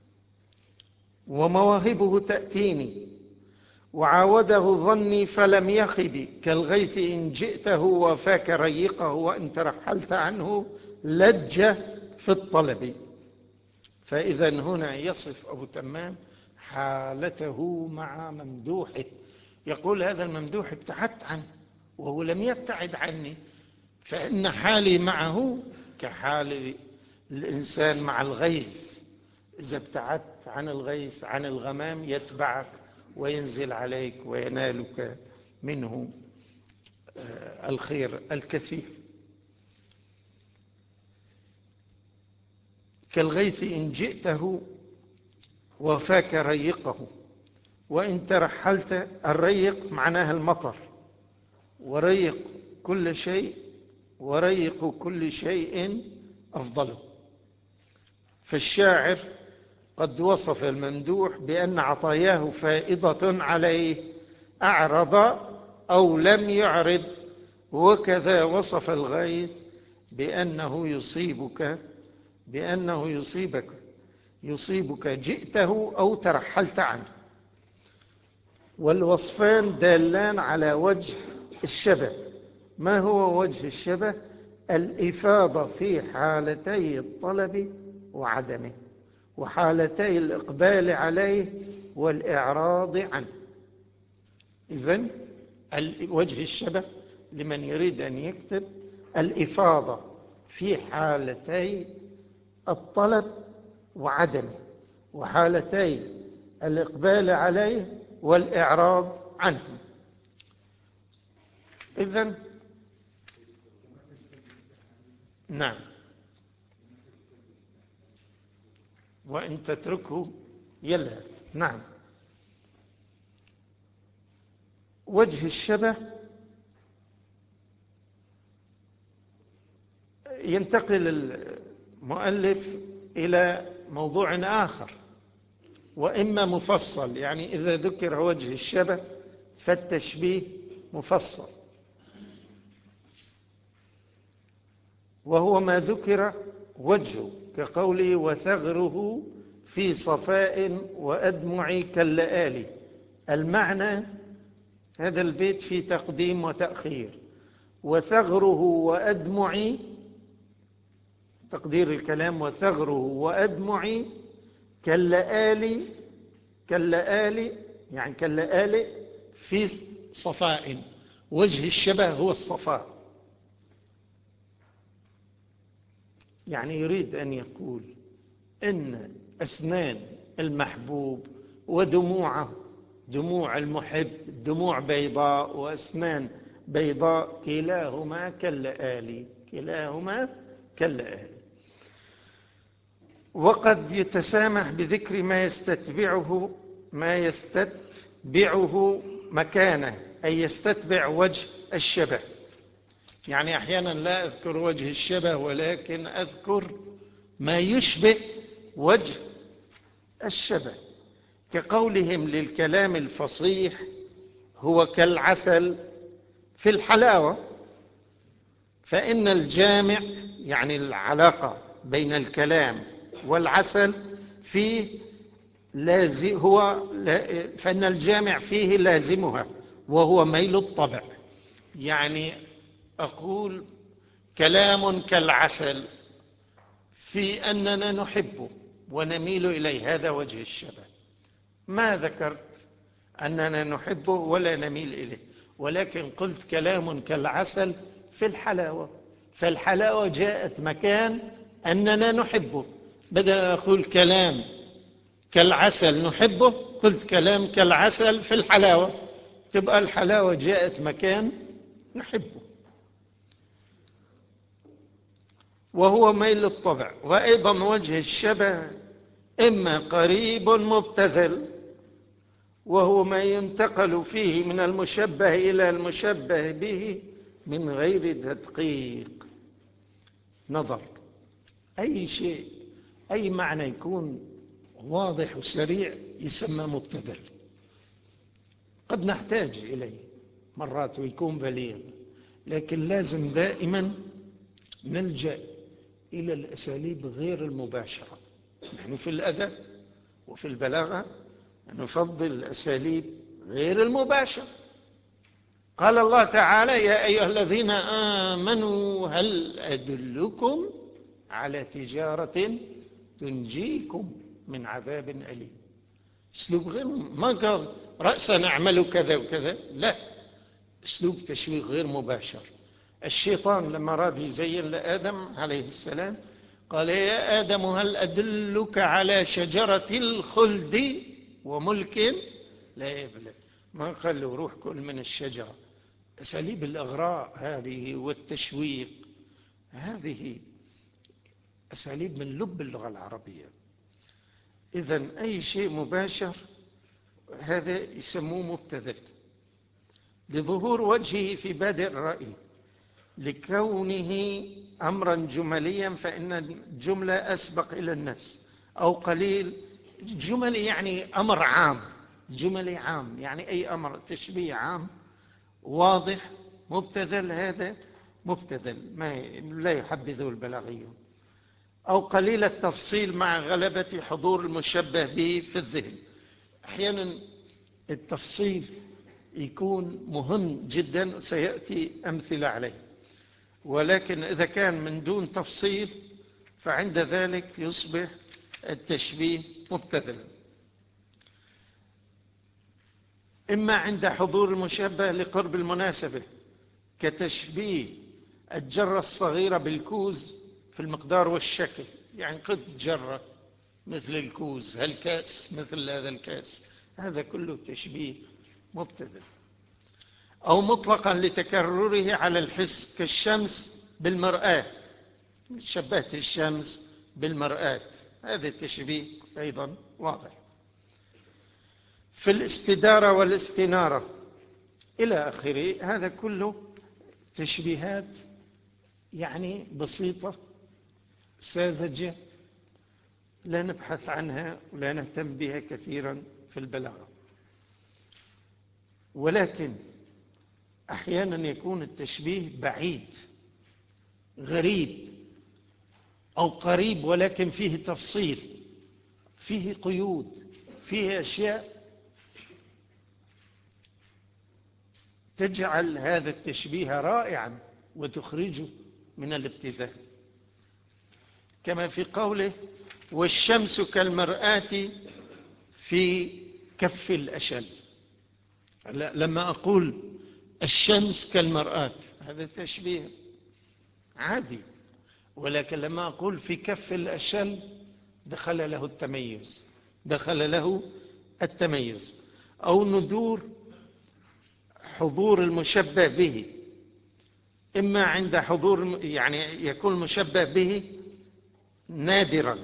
ومواهبه تأتيني، وعاوده ظني فلم يخب، كالغيث إن جئته وفاك ريقه، وإن ترحلت عنه لج في الطلب. فإذا هنا يصف أبو تمام حالته مع ممدوحه، يقول هذا الممدوح ابتعدت عنه وهو لم يبتعد عني، فإن حالي معه كحال الإنسان مع الغيث، إذا ابتعدت عن الغيث عن الغمام يتبعك وينزل عليك وينالك منه الخير الكثير. كالغيث إن جئته وفاك ريقه، وإن ترحلت. الريق معناها المطر، وريق كل شيء، وريق كل شيء أفضله. فالشاعر قد وصف الممدوح بأن عطاياه فائضة عليه، أعرض أو لم يعرض. وكذا وصف الغيث بأنه يصيبك جئته أو ترحلت عنه. والوصفان دالان على وجه الشبه. ما هو وجه الشبه؟ الإفاضة في حالتي الطلب وعدمه، وحالتي الإقبال عليه والإعراض عنه. إذن وجه الشبه لمن يريد أن يكتب الإفاضة في حالتي الطلب وعدمه، وحالتي الإقبال عليه والإعراض عنه. إذن نعم، وإن تتركه يلهث. نعم، وجه الشبه ينتقل المؤلف إلى موضوع آخر، وإما مفصل، يعني إذا ذكر وجه الشبه فالتشبيه مفصل، وهو ما ذكر وجهه، كقوله وثغره في صفاء وأدمعي كاللآلي. المعنى هذا البيت في تقديم وتأخير. وثغره وأدمعي، تقدير الكلام وثغره وأدمعي كاللآلي يعني كاللآلي في صفاء. وجه الشبه هو الصفاء، يعني يريد أن يقول إن أسنان المحبوب ودموعه، دموع المحب دموع بيضاء وأسنان بيضاء، كلاهما كاللآلي. وقد يتسامح بذكر ما يستتبعه مكانه، أي يستتبع وجه الشبه. يعني أحيانا لا أذكر وجه الشبه، ولكن أذكر ما يشبه وجه الشبه، كقولهم للكلام الفصيح هو كالعسل في الحلاوة. فإن الجامع يعني العلاقة بين الكلام والعسل فيه لازم فإن الجامع فيه لازمها وهو ميل الطبع. يعني أقول كلام كالعسل في أننا نحبه ونميل إليه، هذا وجه الشبه. ما ذكرت أننا نحبه ولا نميل إليه، ولكن قلت كلام كالعسل في الحلاوة، فالحلاوة جاءت مكان أننا نحبه. بدل أن أقول كلام كالعسل نحبه، قلت كلام كالعسل في الحلاوة، تبقى الحلاوة جاءت مكان نحبه، وهو ميل الطبع. وأيضا وجه الشبه إما قريب مبتذل، وهو ما ينتقل فيه من المشبه إلى المشبه به من غير تدقيق نظر. أي شيء، أي معنى يكون واضح وسريع يسمى مبتذل. قد نحتاج إليه مرات ويكون بليغ، لكن لازم دائما نلجأ إلى الأساليب غير المباشرة. نحن في الأدب وفي البلاغة نفضل الأساليب غير المباشرة. قال الله تعالى: يا أيها الذين آمنوا هل أدلكم على تجارة تنجيكم من عذاب أليم. اسلوب غير، ما قال رأسا نعمل كذا وكذا، لا، اسلوب تشويق غير مباشر. الشيطان لما راد يزين لآدم عليه السلام قال: يا آدم هل أدلك على شجرة الخلد وملك لا يبلى. ما قال له روح كل من الشجرة. أساليب الإغراء هذه والتشويق هذه أساليب من لب اللغة العربية. إذن أي شيء مباشر هذا يسموه مبتذل، لظهور وجهه في بادئ الرأي، لكونه أمرا جمليا فإن الجملة أسبق إلى النفس، أو قليل جملي يعني أمر عام، جملي عام يعني أي أمر تشبيه عام واضح. مبتذل هذا مبتذل ما لا يحبذه البلاغيون. أو قليل التفصيل مع غلبة حضور المشبه به في الذهن. أحيانا التفصيل يكون مهم جدا، سيأتي أمثلة عليه، ولكن إذا كان من دون تفصيل فعند ذلك يصبح التشبيه مبتذلا. إما عند حضور المشبه لقرب المناسبة، كتشبيه الجرة الصغيرة بالكوز في المقدار والشكل، يعني قد جرة مثل الكوز، هالكأس مثل هذا الكأس، هذا كله تشبيه مبتذل. أو مطلقا لتكرره على الحس، كالشمس بالمرآة، شبهت الشمس بالمرآة، هذا التشبيه أيضا واضح. في الاستدارة والاستنارة إلى آخره، هذا كله تشبيهات يعني بسيطة ساذجة لا نبحث عنها ولا نهتم بها كثيرا في البلاغة. ولكن أحيانا يكون التشبيه بعيد غريب، أو قريب ولكن فيه تفصيل، فيه قيود، فيه أشياء تجعل هذا التشبيه رائعا وتخرجه من الابتذال، كما في قوله: والشمس كالمرآة في كف الأشل. لما أقول الشمس كالمرآة هذا تشبيه عادي، ولكن لما أقول في كف الأشل دخل له التميز، دخل له التميز. أو ندور حضور المشبه به، إما عند حضور يعني يكون المشبه به نادرا،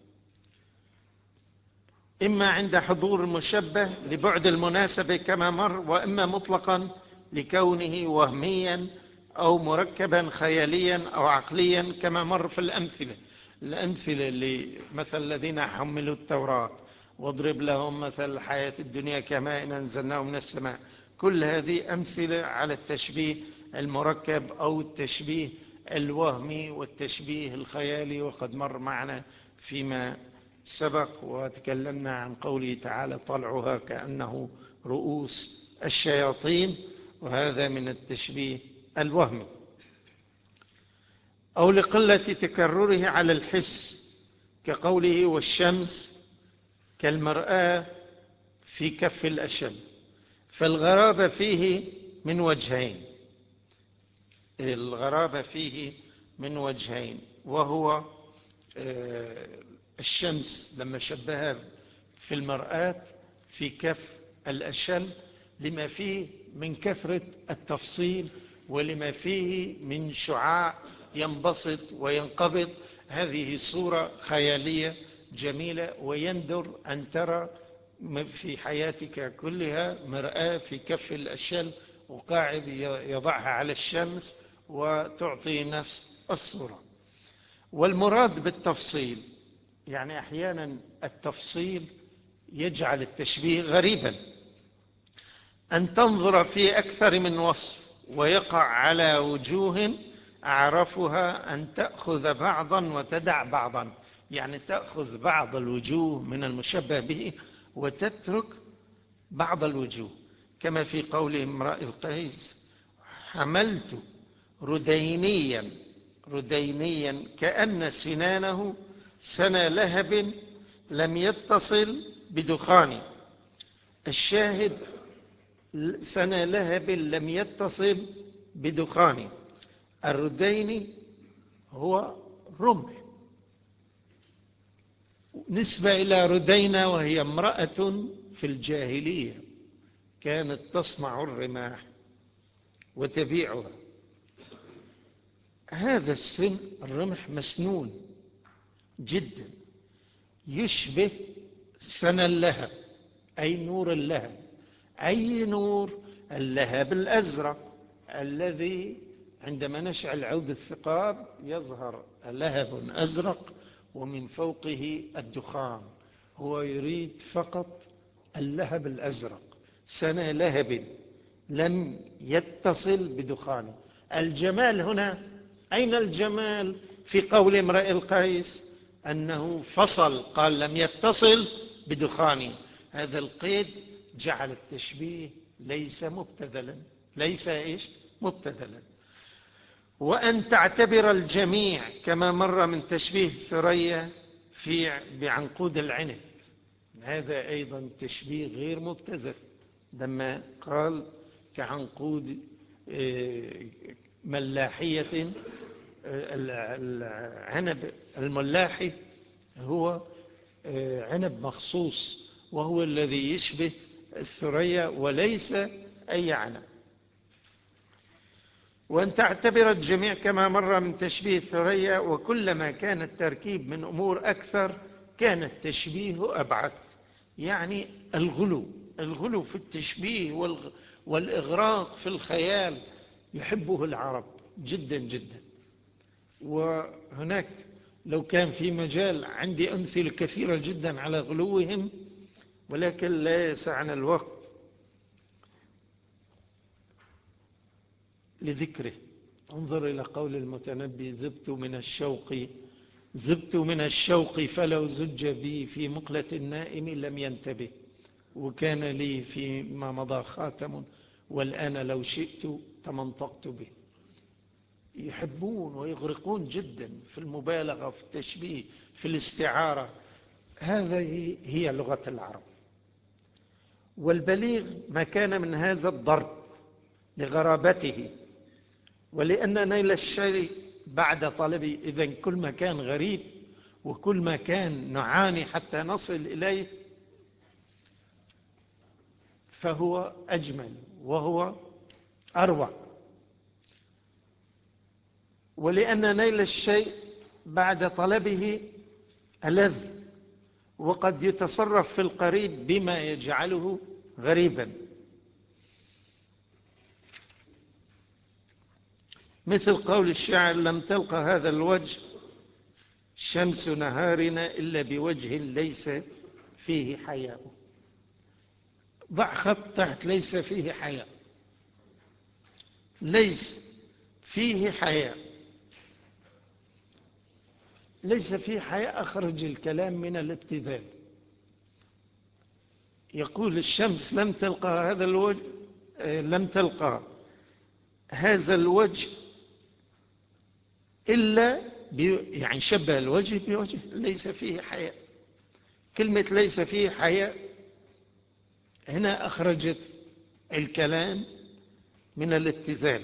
إما عند حضور المشبه لبعد المناسبة كما مر، وإما مطلقا لكونه وهميا أو مركبا خياليا أو عقليا كما مر في الأمثلة. الأمثلة اللي مثل الذين حملوا التوراة واضرب لهم مثل الحياة الدنيا كماء أنزلناه من السماء، كل هذه أمثلة على التشبيه المركب أو التشبيه الوهمي والتشبيه الخيالي، وقد مر معنا فيما سبق وتكلمنا عن قوله تعالى طلعها كأنه رؤوس الشياطين، وهذا من التشبيه الوهمي. أو لقلة تكرره على الحس كقوله والشمس كالمرآة في كف الأشم، فالغرابة فيه من وجهين. الغرابة فيه من وجهين، وهو الشمس لما شبهها في المرآة في كف الأشم لما فيه من كثرة التفصيل ولما فيه من شعاع ينبسط وينقبض. هذه صورة خيالية جميلة، ويندر أن ترى في حياتك كلها مرآة في كف الأشم وقاعد يضعها على الشمس وتعطي نفس الصورة. والمراد بالتفصيل يعني أحيانا التفصيل يجعل التشبيه غريبا، أن تنظر في أكثر من وصف ويقع على وجوه أعرفها أن تأخذ بعضا وتدع بعضا، يعني تأخذ بعض الوجوه من المشبه به وتترك بعض الوجوه، كما في قول امرأ القيس حملت ردينيا كأن سنانه سنى لهب لم يتصل بدخان. الشاهد سنى لهب لم يتصل بدخان. الرديني هو رمح، نسبة إلى ردينة وهي امرأة في الجاهلية كانت تصنع الرماح وتبيعها. هذا السن الرمح مسنون جدا، يشبه سنى اللهب أي نور اللهب. أي نور؟ اللهب الأزرق الذي عندما نشعل عود الثقاب يظهر لهب أزرق ومن فوقه الدخان. هو يريد فقط اللهب الأزرق، سنى لهب لم يتصل بدخانه. الجمال هنا، أين الجمال في قول امرئ القيس أنه فصل، قال لم يتصل بدخانه؟ هذا القيد جعل التشبيه ليس مبتذلا، ليس إيش مبتذلا. وأن تعتبر الجميع كما مر من تشبيه الثريا بعنقود العنب، هذا أيضا تشبيه غير مبتذل لما قال كعنقود ملاحية. العنب الملاحي هو عنب مخصوص وهو الذي يشبه الثريا وليس أي عنب. وأن تعتبر الجميع كما مر من تشبيه الثريا، وكلما كان التركيب من أمور أكثر كان التشبيه أبعد. يعني الغلو في التشبيه والإغراق في الخيال يحبه العرب جدا جدا. وهناك لو كان في مجال عندي أمثلة كثيرة جدا على غلوهم، ولكن لا يسعنا الوقت لذكره. انظر إلى قول المتنبي ذبت من الشوق فلو زج بي في مقلة النائم لم ينتبه، وكان لي فيما مضى خاتم والآن لو شئت تمنطقت به. يحبون ويغرقون جدا في المبالغة في التشبيه في الاستعارة. هذه هي لغة العرب. والبليغ ما كان من هذا الضرب لغرابته، ولأن نيل الشيء بعد طلبه. إذن كل ما كان غريب وكل ما كان نعاني حتى نصل إليه فهو أجمل وهو أروع. ولأن نيل الشيء بعد طلبه ألذ، وقد يتصرف في القريب بما يجعله غريبا، مثل قول الشاعر لم تلق هذا الوجه شمس نهارنا إلا بوجه ليس فيه حياء. ضع خط تحت ليس فيه حياء. ليس فيه حياء. ليس فيه حياء، أخرج الكلام من الابتذال. يقول الشمس لم تلقى هذا الوجه، لم تلقى هذا الوجه إلا يعني شبه الوجه بوجه ليس فيه حياء. كلمة ليس فيه حياء هنا أخرجت الكلام من الابتذال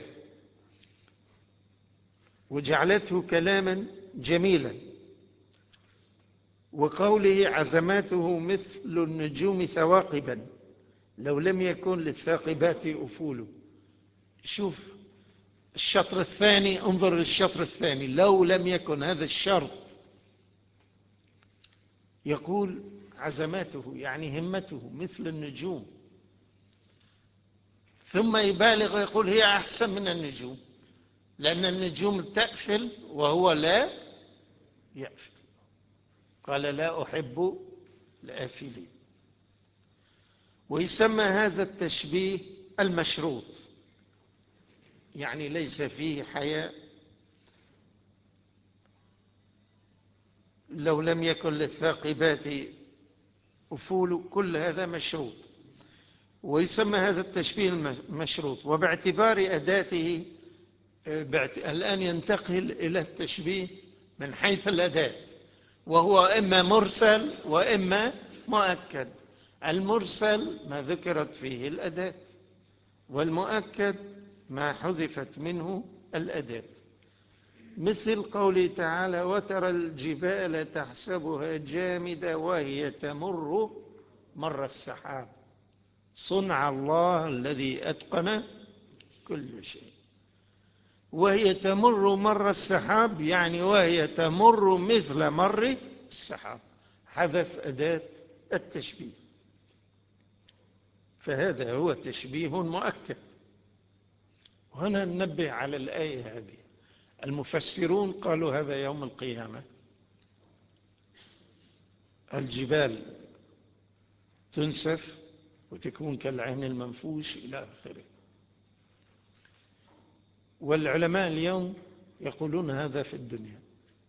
وجعلته كلاما جميلا. وقوله عزماته مثل النجوم ثواقبا لو لم يكن للثاقبات أفول. شوف الشطر الثاني، انظر للشطر الثاني، لو لم يكن هذا الشرط. يقول عزماته يعني همته مثل النجوم، ثم يبالغ ويقول هي أحسن من النجوم، لأن النجوم تأفل وهو لا يأفل. قال لا أحب الآفلين. ويسمى هذا التشبيه المشروط، يعني ليس فيه حياء لو لم يكن للثاقبات أفول، كل هذا مشروط. ويسمى هذا التشبيه المشروط. وباعتبار أداته الآن ينتقل إلى التشبيه من حيث الأداة، وهو إما مرسل وإما مؤكد. المرسل ما ذكرت فيه الأداة، والمؤكد ما حذفت منه الأداة. مثل قوله تعالى وترى الجبال تحسبها جامدة وهي تمر مر السحاب صنع الله الذي أتقن كل شيء. وهي تمر مر السحاب يعني وهي تمر مثل مر السحاب، حذف أداة التشبيه، فهذا هو تشبيه مؤكد. وهنا ننبه على الآية هذه. المفسرون قالوا هذا يوم القيامة، الجبال تنسف وتكون كالعهن المنفوش إلى آخره. والعلماء اليوم يقولون هذا في الدنيا.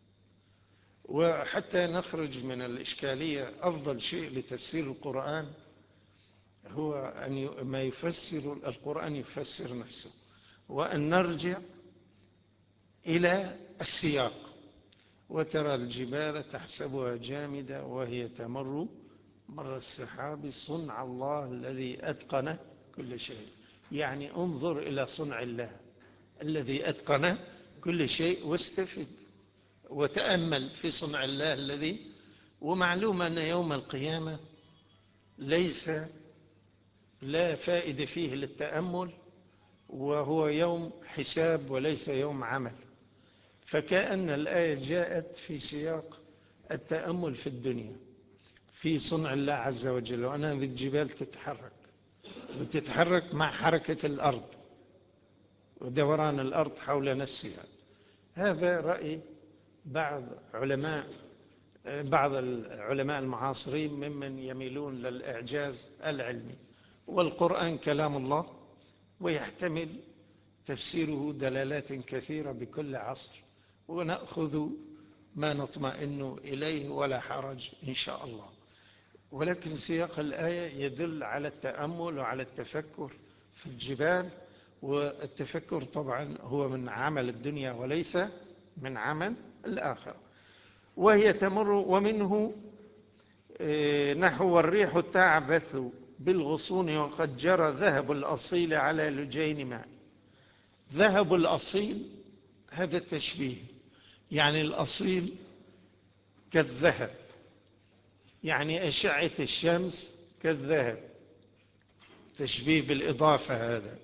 وحتى نخرج من الإشكالية، أفضل شيء لتفسير القرآن هو أن ما يفسر القرآن يفسر نفسه، وأن نرجع إلى السياق. وترى الجبال تحسبها جامدة وهي تمر مر السحاب صنع الله الذي أتقن كل شيء. يعني انظر إلى صنع الله الذي أتقن كل شيء واستفد وتأمل في صنع الله الذي. ومعلوم أن يوم القيامة ليس لا فائدة فيه للتأمل، وهو يوم حساب وليس يوم عمل. فكأن الآية جاءت في سياق التأمل في الدنيا في صنع الله عز وجل، وأن هذه الجبال تتحرك مع حركة الأرض ودوران الأرض حول نفسها. هذا رأي بعض العلماء المعاصرين ممن يميلون للإعجاز العلمي. والقرآن كلام الله ويحتمل تفسيره دلالات كثيرة بكل عصر، ونأخذ ما نطمئن إليه ولا حرج إن شاء الله. ولكن سياق الآية يدل على التأمل وعلى التفكر في الجبال، والتفكر طبعا هو من عمل الدنيا وليس من عمل الآخرة. وهي تمر ومنه نحو الريح تعبث بالغصون وقد جرى ذهب الأصيل على لجين ماء. ذهب الأصيل هذا التشبيه، يعني الأصيل كالذهب، يعني أشعة الشمس كالذهب، تشبيه بالإضافة. هذا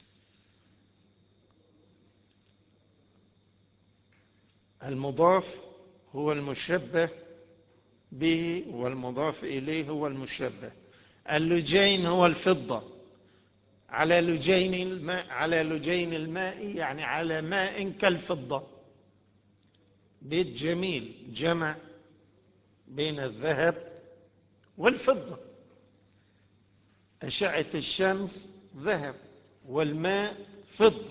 المضاف هو المشبه به والمضاف إليه هو المشبه. اللجين هو الفضة على لجين الماء يعني على ماء كالفضة. بيت جميل جمع بين الذهب والفضة. أشعة الشمس ذهب والماء فضة.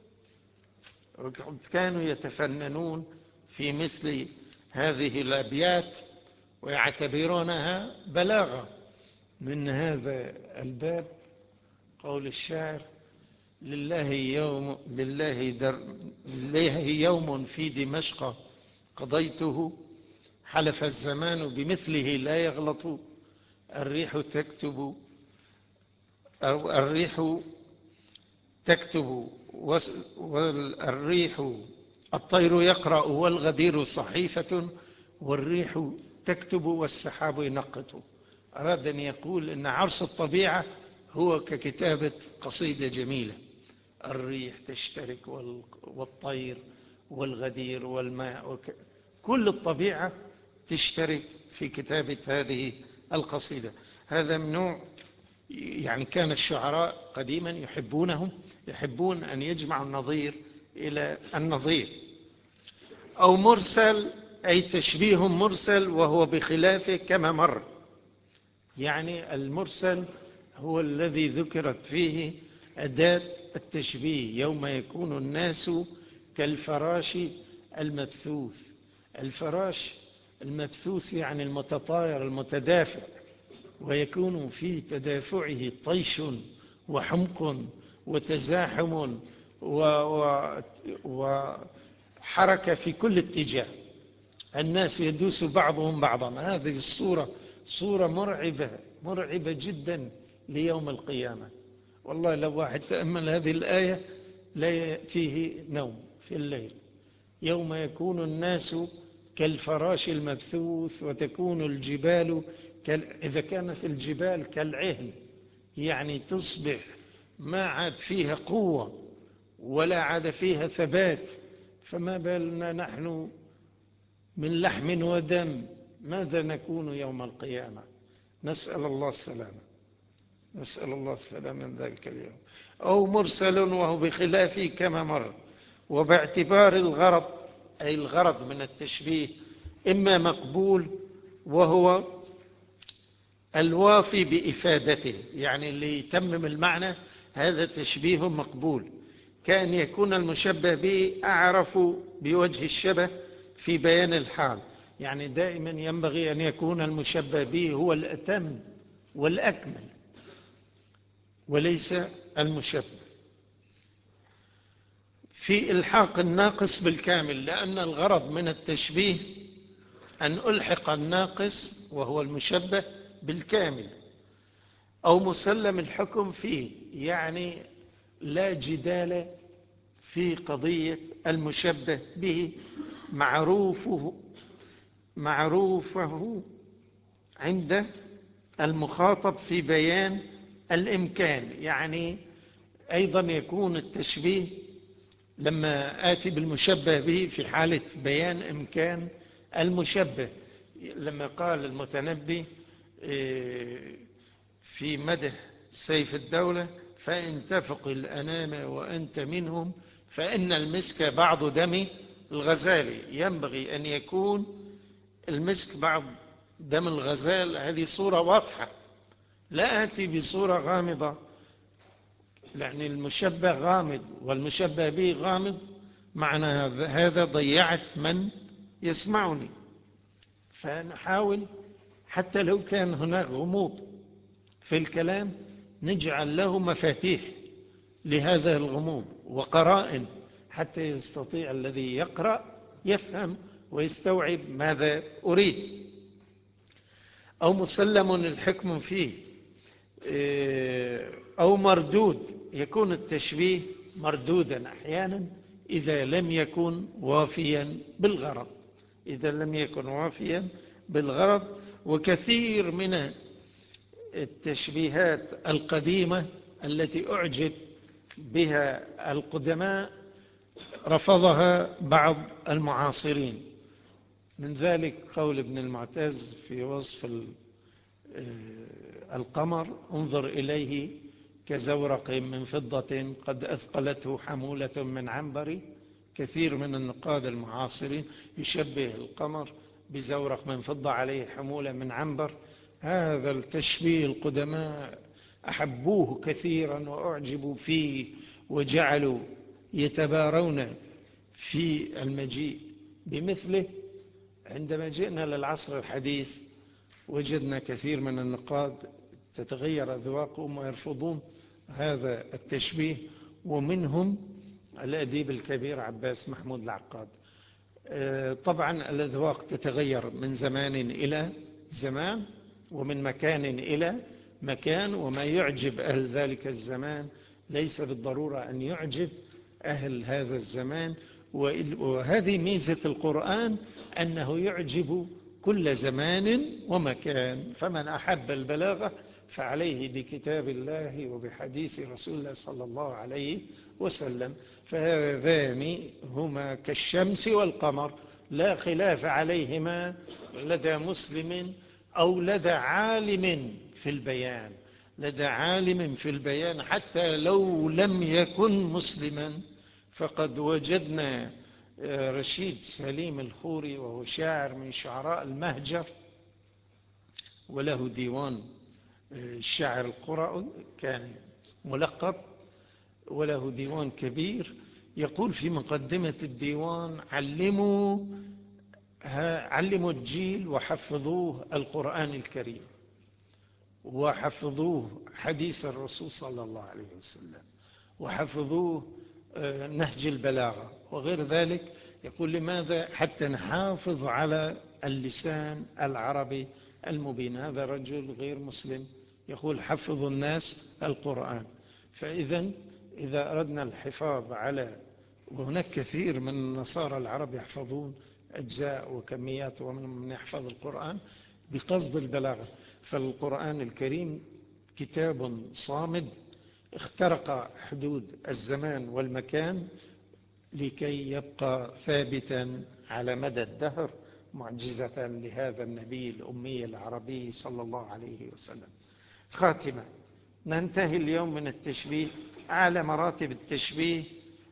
كانوا يتفننون في مثل هذه الأبيات ويعتبرونها بلاغة. من هذا الباب قول الشاعر: لله يوم في دمشق قضيته، حلف الزمان بمثله لا يغلط. الريح تكتب والريح، الطير يقرأ والغدير صحيفة، والريح تكتب والسحاب ينقط. أراد أن يقول أن عرس الطبيعة هو ككتابة قصيدة جميلة. الريح تشترك والطير والغدير والماء كل الطبيعة تشترك في كتابة هذه القصيدة. هذا من نوع، يعني كان الشعراء قديما يحبون أن يجمعوا النظير إلى النظير. أو مرسل، أي تشبيه مرسل وهو بخلافه كما مر. يعني المرسل هو الذي ذكرت فيه أداة التشبيه: يوم يكون الناس كالفراش المبثوث. الفراش المبثوث يعني المتطاير المتدافع، ويكون في تدافعه طيش وحمق وتزاحم وحركة في كل اتجاه. الناس يدوس بعضهم بعضا. هذه الصورة صورة مرعبة جدا ليوم القيامة. والله لو واحد تأمل هذه الآية لا يأتيه نوم في الليل. يوم يكون الناس كالفراش المبثوث وتكون الجبال إذا كانت الجبال كالعهن، يعني تصبح ما عاد فيها قوة ولا عاد فيها ثبات، فما بالنا نحن من لحم ودم؟ ماذا نكون يوم القيامة؟ نسأل الله السلامة، نسأل الله السلامة من ذلك اليوم. أو مرسل وهو بخلافه كما مر. وباعتبار الغرض، أي الغرض من التشبيه، إما مقبول وهو الوافي بإفادته، يعني اللي يتمم المعنى، هذا تشبيه مقبول. كأن يكون المشبه به أعرف بوجه الشبه في بيان الحال. يعني دائما ينبغي أن يكون المشبه به هو الأتم والأكمل وليس المشبه. في إلحاق الناقص بالكامل، لأن الغرض من التشبيه أن ألحق الناقص وهو المشبه بالكامل. أو مسلم الحكم فيه، يعني لا جدال في قضية المشبه به، معروفه عند المخاطب في بيان الإمكان. يعني أيضا يكون التشبيه لما آتي بالمشبه به في حالة بيان إمكان المشبه. لما قال المتنبي في مدح سيف الدولة: فإن تفق الأنام وأنت منهم فإن المسك بعض دم الغزال. ينبغي أن يكون المسك بعض دم الغزال. هذه صورة واضحة، لا آتي بصورة غامضة، لأن المشبه غامض والمشبه به غامض. معنى هذا ضيعت من يسمعني. فنحاول حتى لو كان هناك غموض في الكلام نجعل له مفاتيح لهذا الغموض وقرائن، حتى يستطيع الذي يقرأ يفهم ويستوعب ماذا أريد. أو مسلم الحكم فيه، أو مردود. يكون التشبيه مردودا أحيانا إذا لم يكن وافيا بالغرض، إذا لم يكن وافيا بالغرض. وكثير من التشبيهات القديمة التي أعجب بها القدماء رفضها بعض المعاصرين. من ذلك قول ابن المعتز في وصف القمر: انظر إليه كزورق من فضة قد أثقلته حمولة من عنبر. كثير من النقاد المعاصرين يشبه القمر بزورق من فضة عليه حمولة من عنبر. هذا التشبيه القدماء أحبوه كثيرا وأعجبوا فيه وجعلوا يتبارون في المجيء بمثله. عندما جئنا للعصر الحديث وجدنا كثير من النقاد تتغير أذواقهم ويرفضون هذا التشبيه، ومنهم الأديب الكبير عباس محمود العقاد. طبعا الأذواق تتغير من زمان إلى زمان ومن مكان إلى مكان، وما يعجب أهل ذلك الزمان ليس بالضرورة أن يعجب أهل هذا الزمان. وهذه ميزة القرآن أنه يعجب كل زمان ومكان. فمن أحب البلاغة فعليه بكتاب الله وبحديث رسول الله صلى الله عليه وسلم، فهذان هما كالشمس والقمر لا خلاف عليهما لدى مسلم أو لدى عالم في البيان. لدى عالم في البيان حتى لو لم يكن مسلما. فقد وجدنا رشيد سليم الخوري وهو شاعر من شعراء المهجر، وله ديوان الشاعر القرأي كان ملقب، وله ديوان كبير. يقول في مقدمة الديوان: علموا الجيل وحفظوه القرآن الكريم، وحفظوه حديث الرسول صلى الله عليه وسلم، وحفظوه نهج البلاغة وغير ذلك. يقول: لماذا؟ حتى نحافظ على اللسان العربي المبين. هذا رجل غير مسلم يقول: حفظوا الناس القرآن. فإذا إذا أردنا الحفاظ على، وهناك كثير من النصارى العرب يحفظون أجزاء وكميات، ومن يحفظ القرآن بقصد البلاغة. فالقرآن الكريم كتاب صامد اخترق حدود الزمان والمكان لكي يبقى ثابتا على مدى الدهر، معجزة لهذا النبي الأمي العربي صلى الله عليه وسلم. خاتمة: ننتهي اليوم من التشبيه. أعلى مراتب التشبيه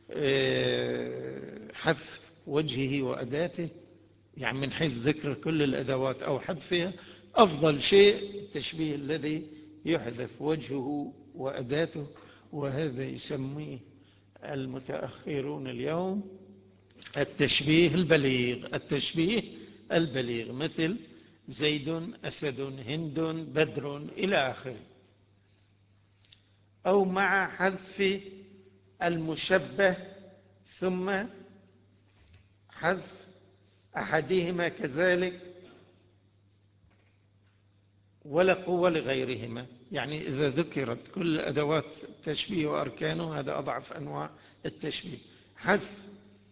حذف وجهه وأداته، يعني من حيث ذكر كل الأدوات أو حذفها. أفضل شيء التشبيه الذي يحذف وجهه وأداته، وهذا يسميه المتأخرون اليوم التشبيه البليغ. التشبيه البليغ مثل زيد، أسد، هند، بدر إلى آخره. أو مع حذف المشبه ثم حذف أحدهما كذلك، ولا قوة لغيرهما. يعني إذا ذكرت كل أدوات التشبيه وأركانه، هذا أضعف أنواع التشبيه. حذف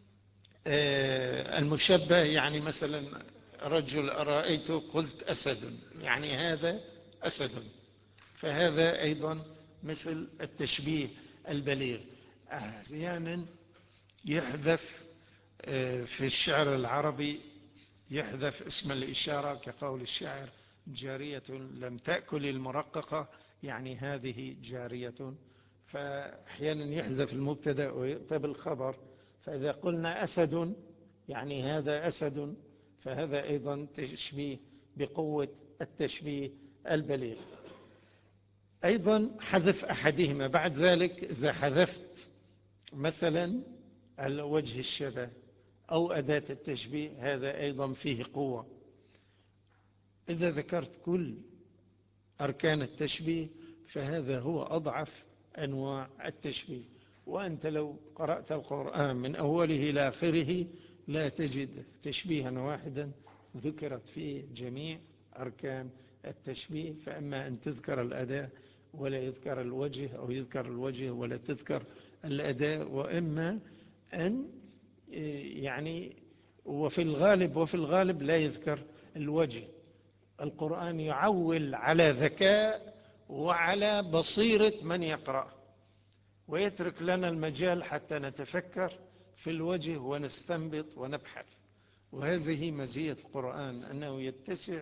المشبه، يعني مثلا رجل رأيت قلت أسد، يعني هذا أسد، فهذا أيضا مثل التشبيه البليغ. أحيانا يحذف في الشعر العربي يحذف اسم الإشارة، كقول الشاعر: جارية لم تأكل المرققة، يعني هذه جارية. فأحيانا يحذف المبتدأ ويؤتى بالخبر، فإذا قلنا أسد يعني هذا أسد، فهذا أيضا تشبيه بقوة التشبيه البليغ. أيضا حذف أحدهما. بعد ذلك إذا حذفت مثلا وجه الشبه أو أداة التشبيه، هذا أيضا فيه قوة. إذا ذكرت كل أركان التشبيه فهذا هو أضعف أنواع التشبيه. وأنت لو قرأت القرآن من أوله إلى آخره لا تجد تشبيها واحدا ذكرت فيه جميع أركان التشبيه. فأما أن تذكر الأداة ولا يذكر الوجه، أو يذكر الوجه ولا تذكر الأداة، وإما أن يعني وفي الغالب لا يذكر الوجه. القرآن يعول على ذكاء وعلى بصيرة من يقرأ، ويترك لنا المجال حتى نتفكر في الوجه ونستنبط ونبحث. وهذه مزية القرآن، أنه يتسع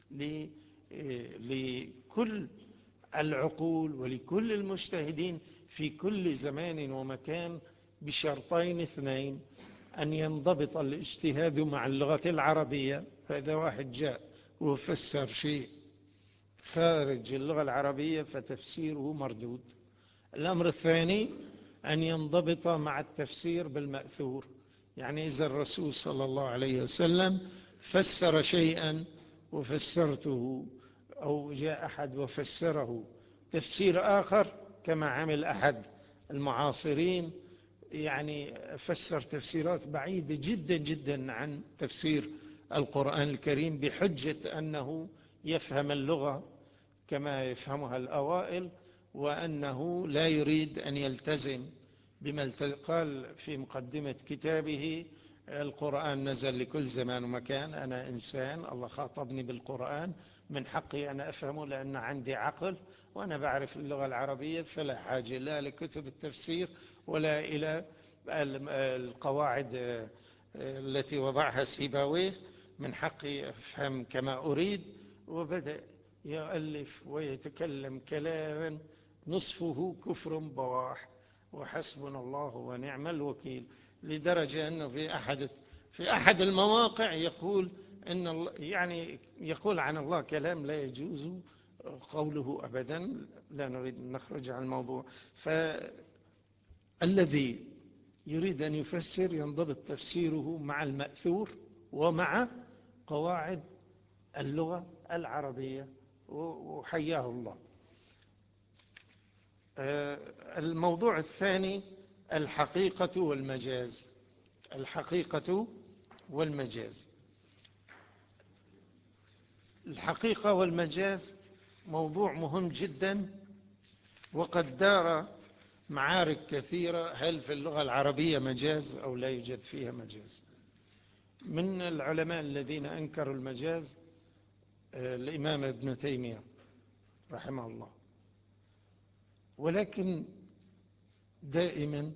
لكل العقول ولكل المجتهدين في كل زمان ومكان، بشرطين اثنين: أن ينضبط الاجتهاد مع اللغة العربية. فإذا واحد جاء وفسر شيء خارج اللغة العربية فتفسيره مردود. الأمر الثاني أن ينضبط مع التفسير بالمأثور، يعني إذا الرسول صلى الله عليه وسلم فسر شيئا وفسرته، أو جاء أحد وفسره تفسير آخر كما عمل أحد المعاصرين، يعني فسر تفسيرات بعيدة جدا جدا عن تفسير القرآن الكريم بحجة أنه يفهم اللغة كما يفهمها الأوائل، وأنه لا يريد أن يلتزم بما قال في مقدمة كتابه: القرآن نزل لكل زمان ومكان، أنا إنسان، الله خاطبني بالقرآن، من حقي أنا أفهمه لأن عندي عقل وأنا بعرف اللغة العربية، فلا حاجة لا لكتب التفسير ولا إلى القواعد التي وضعها سيبويه، من حقي أفهم كما أريد. وبدأ يؤلف ويتكلم كلاما نصفه كفر بواح، وحسبنا الله ونعم الوكيل، لدرجة أنه في أحد المواقع يقول إن الله، يعني يقول عن الله كلام لا يجوز قوله أبدا. لا نريد أن نخرج عن الموضوع. فالذي يريد أن يفسر ينضبط تفسيره مع المأثور ومع قواعد اللغة العربية، وحياه الله. الموضوع الثاني الحقيقة والمجاز. الحقيقة والمجاز. الحقيقة والمجاز موضوع مهم جدا، وقد دارت معارك كثيرة هل في اللغة العربية مجاز أو لا يوجد فيها مجاز. من العلماء الذين أنكروا المجاز الإمام ابن تيمية رحمه الله، ولكن دائما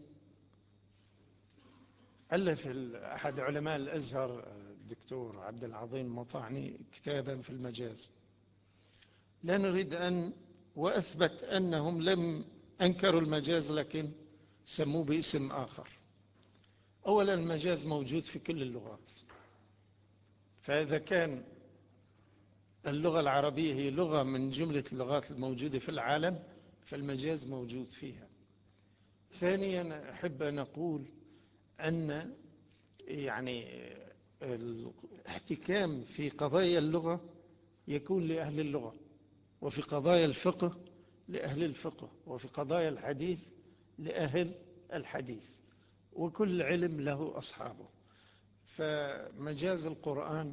ألف أحد علماء الأزهر الدكتور عبد العظيم المطاعني كتابا في المجاز. لا نريد أن وأثبت أنهم لم أنكروا المجاز، لكن سموه باسم آخر. أولا المجاز موجود في كل اللغات، فإذا كان اللغة العربية هي لغة من جملة اللغات الموجودة في العالم فالمجاز موجود فيها. ثانيا أحب أن أقول أن يعني الاحتكام في قضايا اللغة يكون لأهل اللغة، وفي قضايا الفقه لأهل الفقه، وفي قضايا الحديث لأهل الحديث، وكل علم له أصحابه. فمجاز القرآن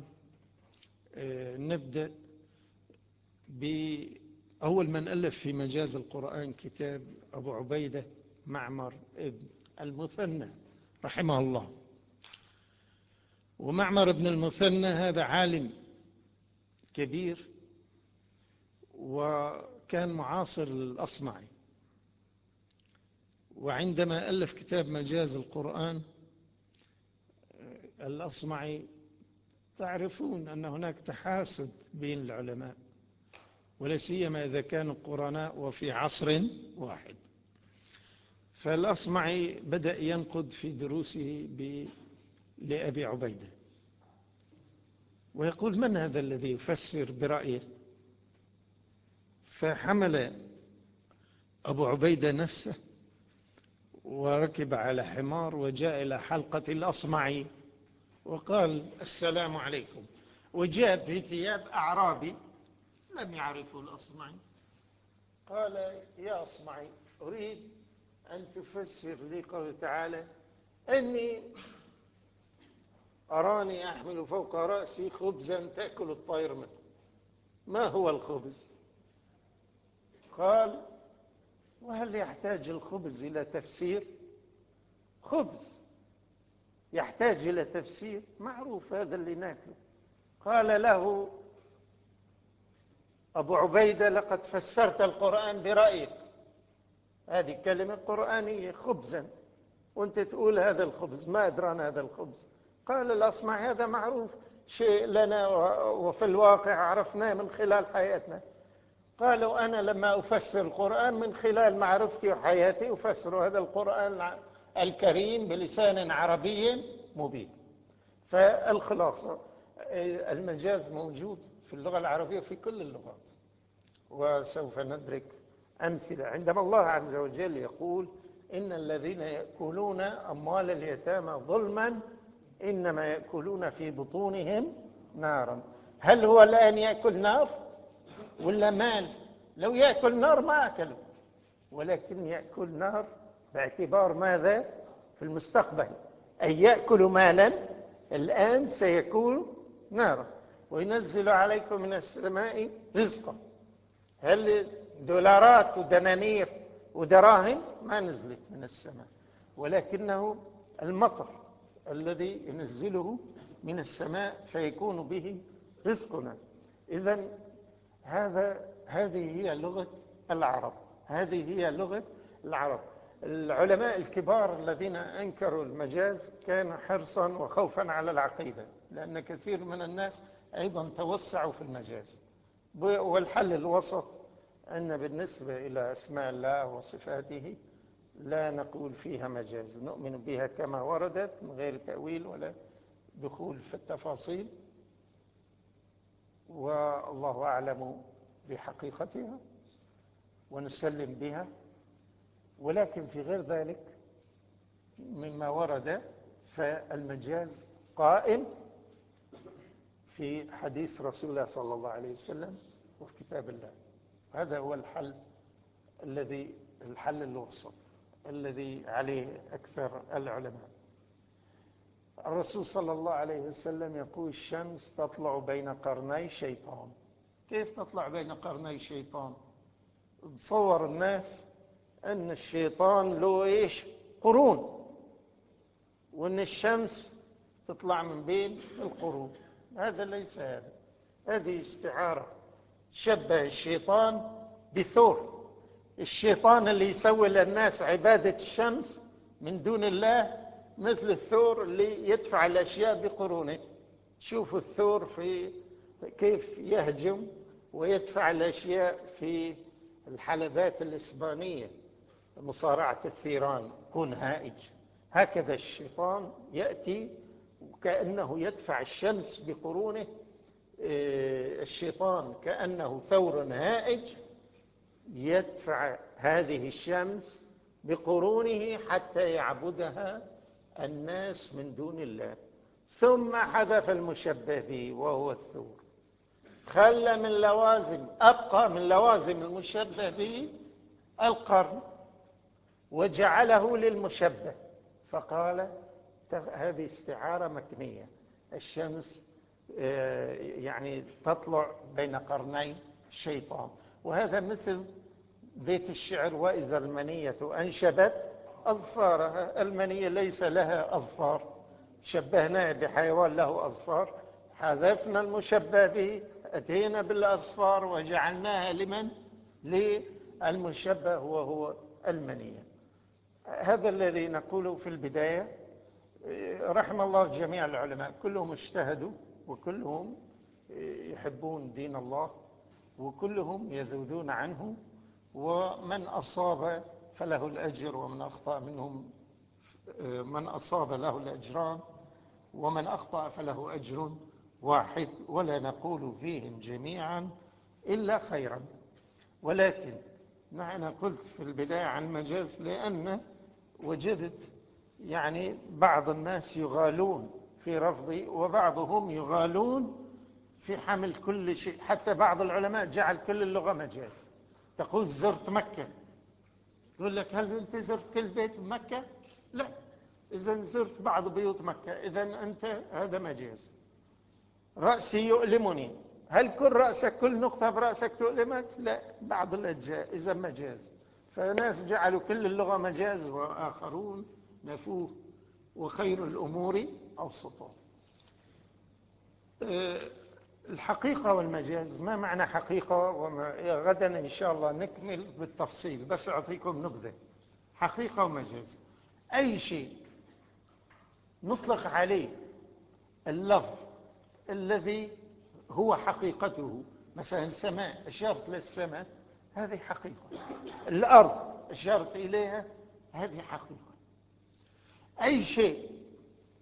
نبدأ بأول من ألف في مجاز القرآن كتاب أبو عبيدة معمر ابن المثنى رحمه الله. ومعمر ابن المثنى هذا عالم كبير، وكان معاصر للأصمعي، وعندما ألف كتاب مجاز القرآن الأصمعي تعرفون أن هناك تحاسد بين العلماء، ولا سيما إذا كانوا قرناء وفي عصر واحد. فالأصمعي بدأ ينقد في دروسه لأبي عبيدة ويقول: من هذا الذي يفسر برأيه؟ فحمل أبو عبيدة نفسه وركب على حمار وجاء إلى حلقة الأصمعي وقال: السلام عليكم. وجاء في ثياب أعرابي لم يعرفوا الأصمعي. قال: يا أصمعي، أريد أن تفسر لي قوله تعالى: إني أراني أحمل فوق رأسي خبزا تأكل الطير منه. ما هو الخبز؟ قال: وهل يحتاج الخبز إلى تفسير؟ خبز يحتاج إلى تفسير؟ معروف هذا اللي ناكله. قال له أبو عبيدة: لقد فسرت القرآن برأيك، هذه كلمة قرآنية، خبزا، وانت تقول هذا الخبز، ما أدرانا هذا الخبز. قال الأصمعي: هذا معروف، شيء لنا وفي الواقع عرفناه من خلال حياتنا. قالوا: أنا لما أفسر القرآن من خلال معرفتي وحياتي أفسر هذا القرآن الكريم بلسان عربي مبين. فالخلاصة المجاز موجود في اللغة العربية في كل اللغات. وسوف ندرك أمثلة عندما الله عز وجل يقول إن الذين يأكلون أموال اليتامى ظلما إنما يأكلون في بطونهم نارا. هل هو الآن يأكل نار ولا مال؟ لو يأكل نار ما أكله، ولكن يأكل نار باعتبار ماذا؟ في المستقبل، أي يأكل مالا الآن سيكون نارا. وينزل عليكم من السماء رزقا. هل دولارات ودنانير ودراهم ما نزلت من السماء، ولكنه المطر الذي ينزله من السماء فيكون به رزقنا. إذن هذه هي لغة العرب، هذه هي لغة العرب. العلماء الكبار الذين أنكروا المجاز كان حرصا وخوفا على العقيدة، لأن كثير من الناس أيضا توسعوا في المجاز. والحل الوسط أن بالنسبة إلى أسماء الله وصفاته لا نقول فيها مجاز، نؤمن بها كما وردت من غير تأويل ولا دخول في التفاصيل، والله أعلم بحقيقتها ونسلم بها. ولكن في غير ذلك مما ورد فالمجاز قائم في حديث رسول الله صلى الله عليه وسلم وفي كتاب الله. هذا هو الحل الوسط الذي عليه أكثر العلماء. الرسول صلى الله عليه وسلم يقول الشمس تطلع بين قرني شيطان. كيف تطلع بين قرني شيطان؟ تصور الناس أن الشيطان له قرون، وأن الشمس تطلع من بين القرون. هذا ليس هذه استعارة. شبه الشيطان بثور. الشيطان اللي يسوي للناس عبادة الشمس من دون الله مثل الثور اللي يدفع الأشياء بقرونه. شوفوا الثور في كيف يهجم ويدفع الأشياء في الحلبات الإسبانية، مصارعة الثيران، كون هائج. هكذا الشيطان يأتي وكأنه يدفع الشمس بقرونه. الشيطان كأنه ثور هائج يدفع هذه الشمس بقرونه حتى يعبدها الناس من دون الله. ثم حذف المشبه به وهو الثور، خلى من لوازم أبقى من لوازم المشبه به القرن وجعله للمشبه، فقال هذه استعارة مكنية. الشمس يعني تطلع بين قرني الشيطان. وهذا مثل بيت الشعر وإذا المنية أنشبت أظفارها. المنية ليس لها أظفار، شبهناها بحيوان له أظفار، حذفنا المشبه به، أتينا بالأصفار وجعلناها لمن؟ للمشبه وهو المنية. هذا الذي نقوله في البداية. رحم الله جميع العلماء، كلهم اجتهدوا وكلهم يحبون دين الله وكلهم يذودون عنه، ومن أصاب فله الأجر ومن أخطأ منهم من أصاب له الأجران ومن أخطأ فله أجر واحد، ولا نقول فيهم جميعا إلا خيرا. ولكن أنا قلت في البداية عن مجاز لأن وجدت يعني بعض الناس يغالون في رفضي وبعضهم يغالون في حمل كل شيء. حتى بعض العلماء جعل كل اللغة مجاز. تقول زرت مكة، يقول لك هل أنت زرت كل بيت بمكة؟ لا. إذا زرت بعض بيوت مكة إذا أنت هذا مجاز. رأسي يؤلمني، هل كل رأسك كل نقطة برأسك تؤلمك؟ لا، بعض الأجزاء، إذا مجاز. فناس جعلوا كل اللغة مجاز وآخرون نفوه، وخير الأمور أوسطها. الحقيقة والمجاز، ما معنى حقيقة؟ غدا إن شاء الله نكمل بالتفصيل، بس أعطيكم نبذة. حقيقة ومجاز أي شيء نطلق عليه اللفظ الذي هو حقيقته. مثلا السماء، أشرت للسماء، هذه حقيقة. الأرض أشرت إليها، هذه حقيقة. أي شيء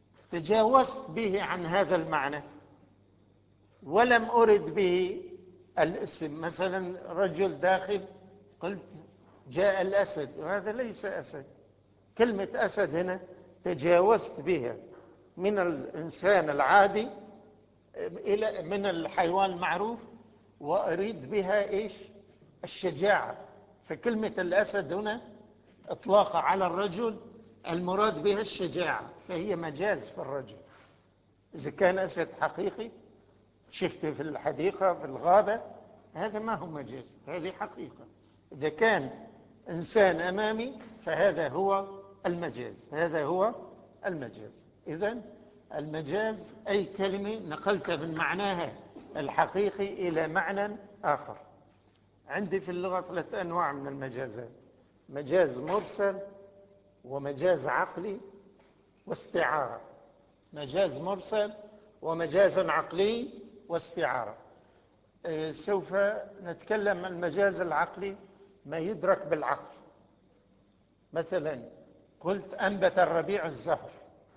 تجاوزت به عن هذا المعنى ولم أرد به الاسم، مثلا رجل داخل قلت جاء الأسد، وهذا ليس أسد. كلمة أسد هنا تجاوزت بها من الإنسان العادي إلى من الحيوان المعروف، وأريد بها إيش؟ الشجاعة. فكلمة الأسد هنا إطلاق على الرجل المراد بها الشجاعة، فهي مجاز في الرجل. إذا كان أسد حقيقي شفته في الحديقة في الغابة، هذا ما هو مجاز، هذه حقيقة. إذا كان إنسان أمامي فهذا هو المجاز، هذا هو المجاز. إذن المجاز أي كلمة نقلت من معناها الحقيقي إلى معنى آخر. عندي في اللغة 3 أنواع من المجازات: مجاز مرسل، ومجاز عقلي، واستعارة. مجاز مرسل ومجاز عقلي واستعارة. سوف نتكلم عن المجاز العقلي، ما يدرك بالعقل. مثلا قلت أنبت الربيع الزهر،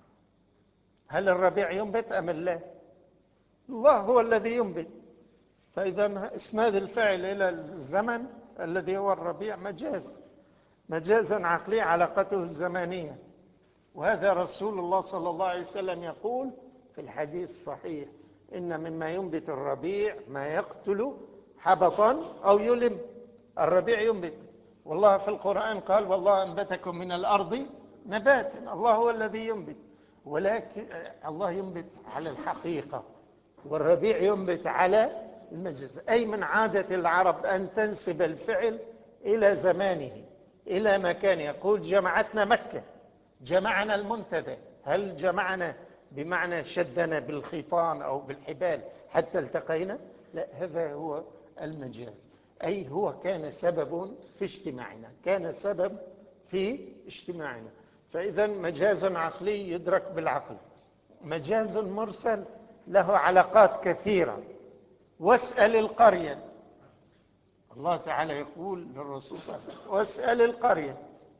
هل الربيع ينبت أم الله؟ الله هو الذي ينبت. فإذا إسناد الفعل إلى الزمن الذي هو الربيع مجاز، مجازا عقلي علاقته الزمانية. وهذا رسول الله صلى الله عليه وسلم يقول في الحديث الصحيح: إن مما ينبت الربيع ما يقتل حبطا أو يلم. الربيع ينبت، والله في القرآن قال: والله أنبتكم من الأرض نباتا. الله هو الذي ينبت، ولكن الله ينبت على الحقيقة، والربيع ينبت على المجاز. أي من عادة العرب أن تنسب الفعل إلى زمانه، إلى مكانه. يقول: جمعتنا مكة، جمعنا المنتدى. هل جمعنا بمعنى شدنا بالخيطان أو بالحبال حتى التقينا؟ لا، هذا هو المجاز. أي هو كان سبب في اجتماعنا، كان سبب في اجتماعنا. فإذا مجاز عقلي يدرك بالعقل. مجاز مرسل له علاقات كثيرة. واسأل القرية، الله تعالى يقول للرسول صلى الله عليه وسلم: واسأل القرية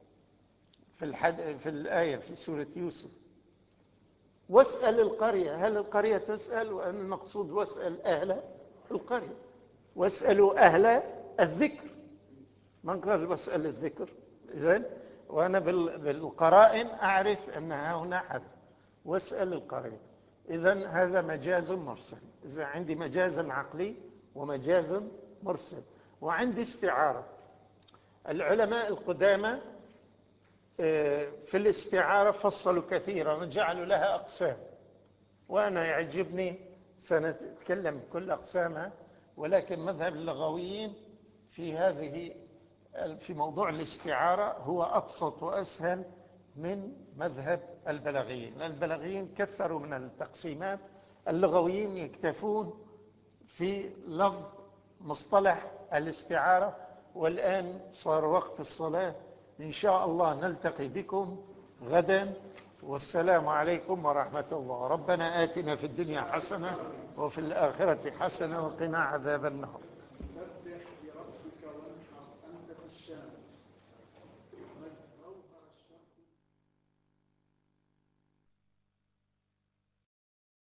في الآية في سورة يوسف. واسأل القرية، هل القرية تسأل؟ وأن المقصود واسأل أهل القرية. واسألوا أهل الذكر، من قال واسأل الذكر؟ إذن وأنا بالقرائن أعرف أنها هنا حذف، واسأل القرية. إذن هذا مجاز مرسل. إذا عندي مجاز عقلي ومجاز مرسل، وعندي استعارة. العلماء القدامى في الاستعارة فصلوا كثيرا وجعلوا لها أقسام، وأنا يعجبني سنتكلم كل أقسامها. ولكن مذهب اللغويين في موضوع الاستعارة هو أبسط وأسهل من مذهب البلاغيين، لأن البلاغيين كثروا من التقسيمات. اللغويين يكتفون في لفظ مصطلح الاستعارة. والآن صار وقت الصلاة، إن شاء الله نلتقي بكم غدا، والسلام عليكم ورحمة الله. ربنا آتنا في الدنيا حسنة وفي الآخرة حسنة وقنا عذاب النار.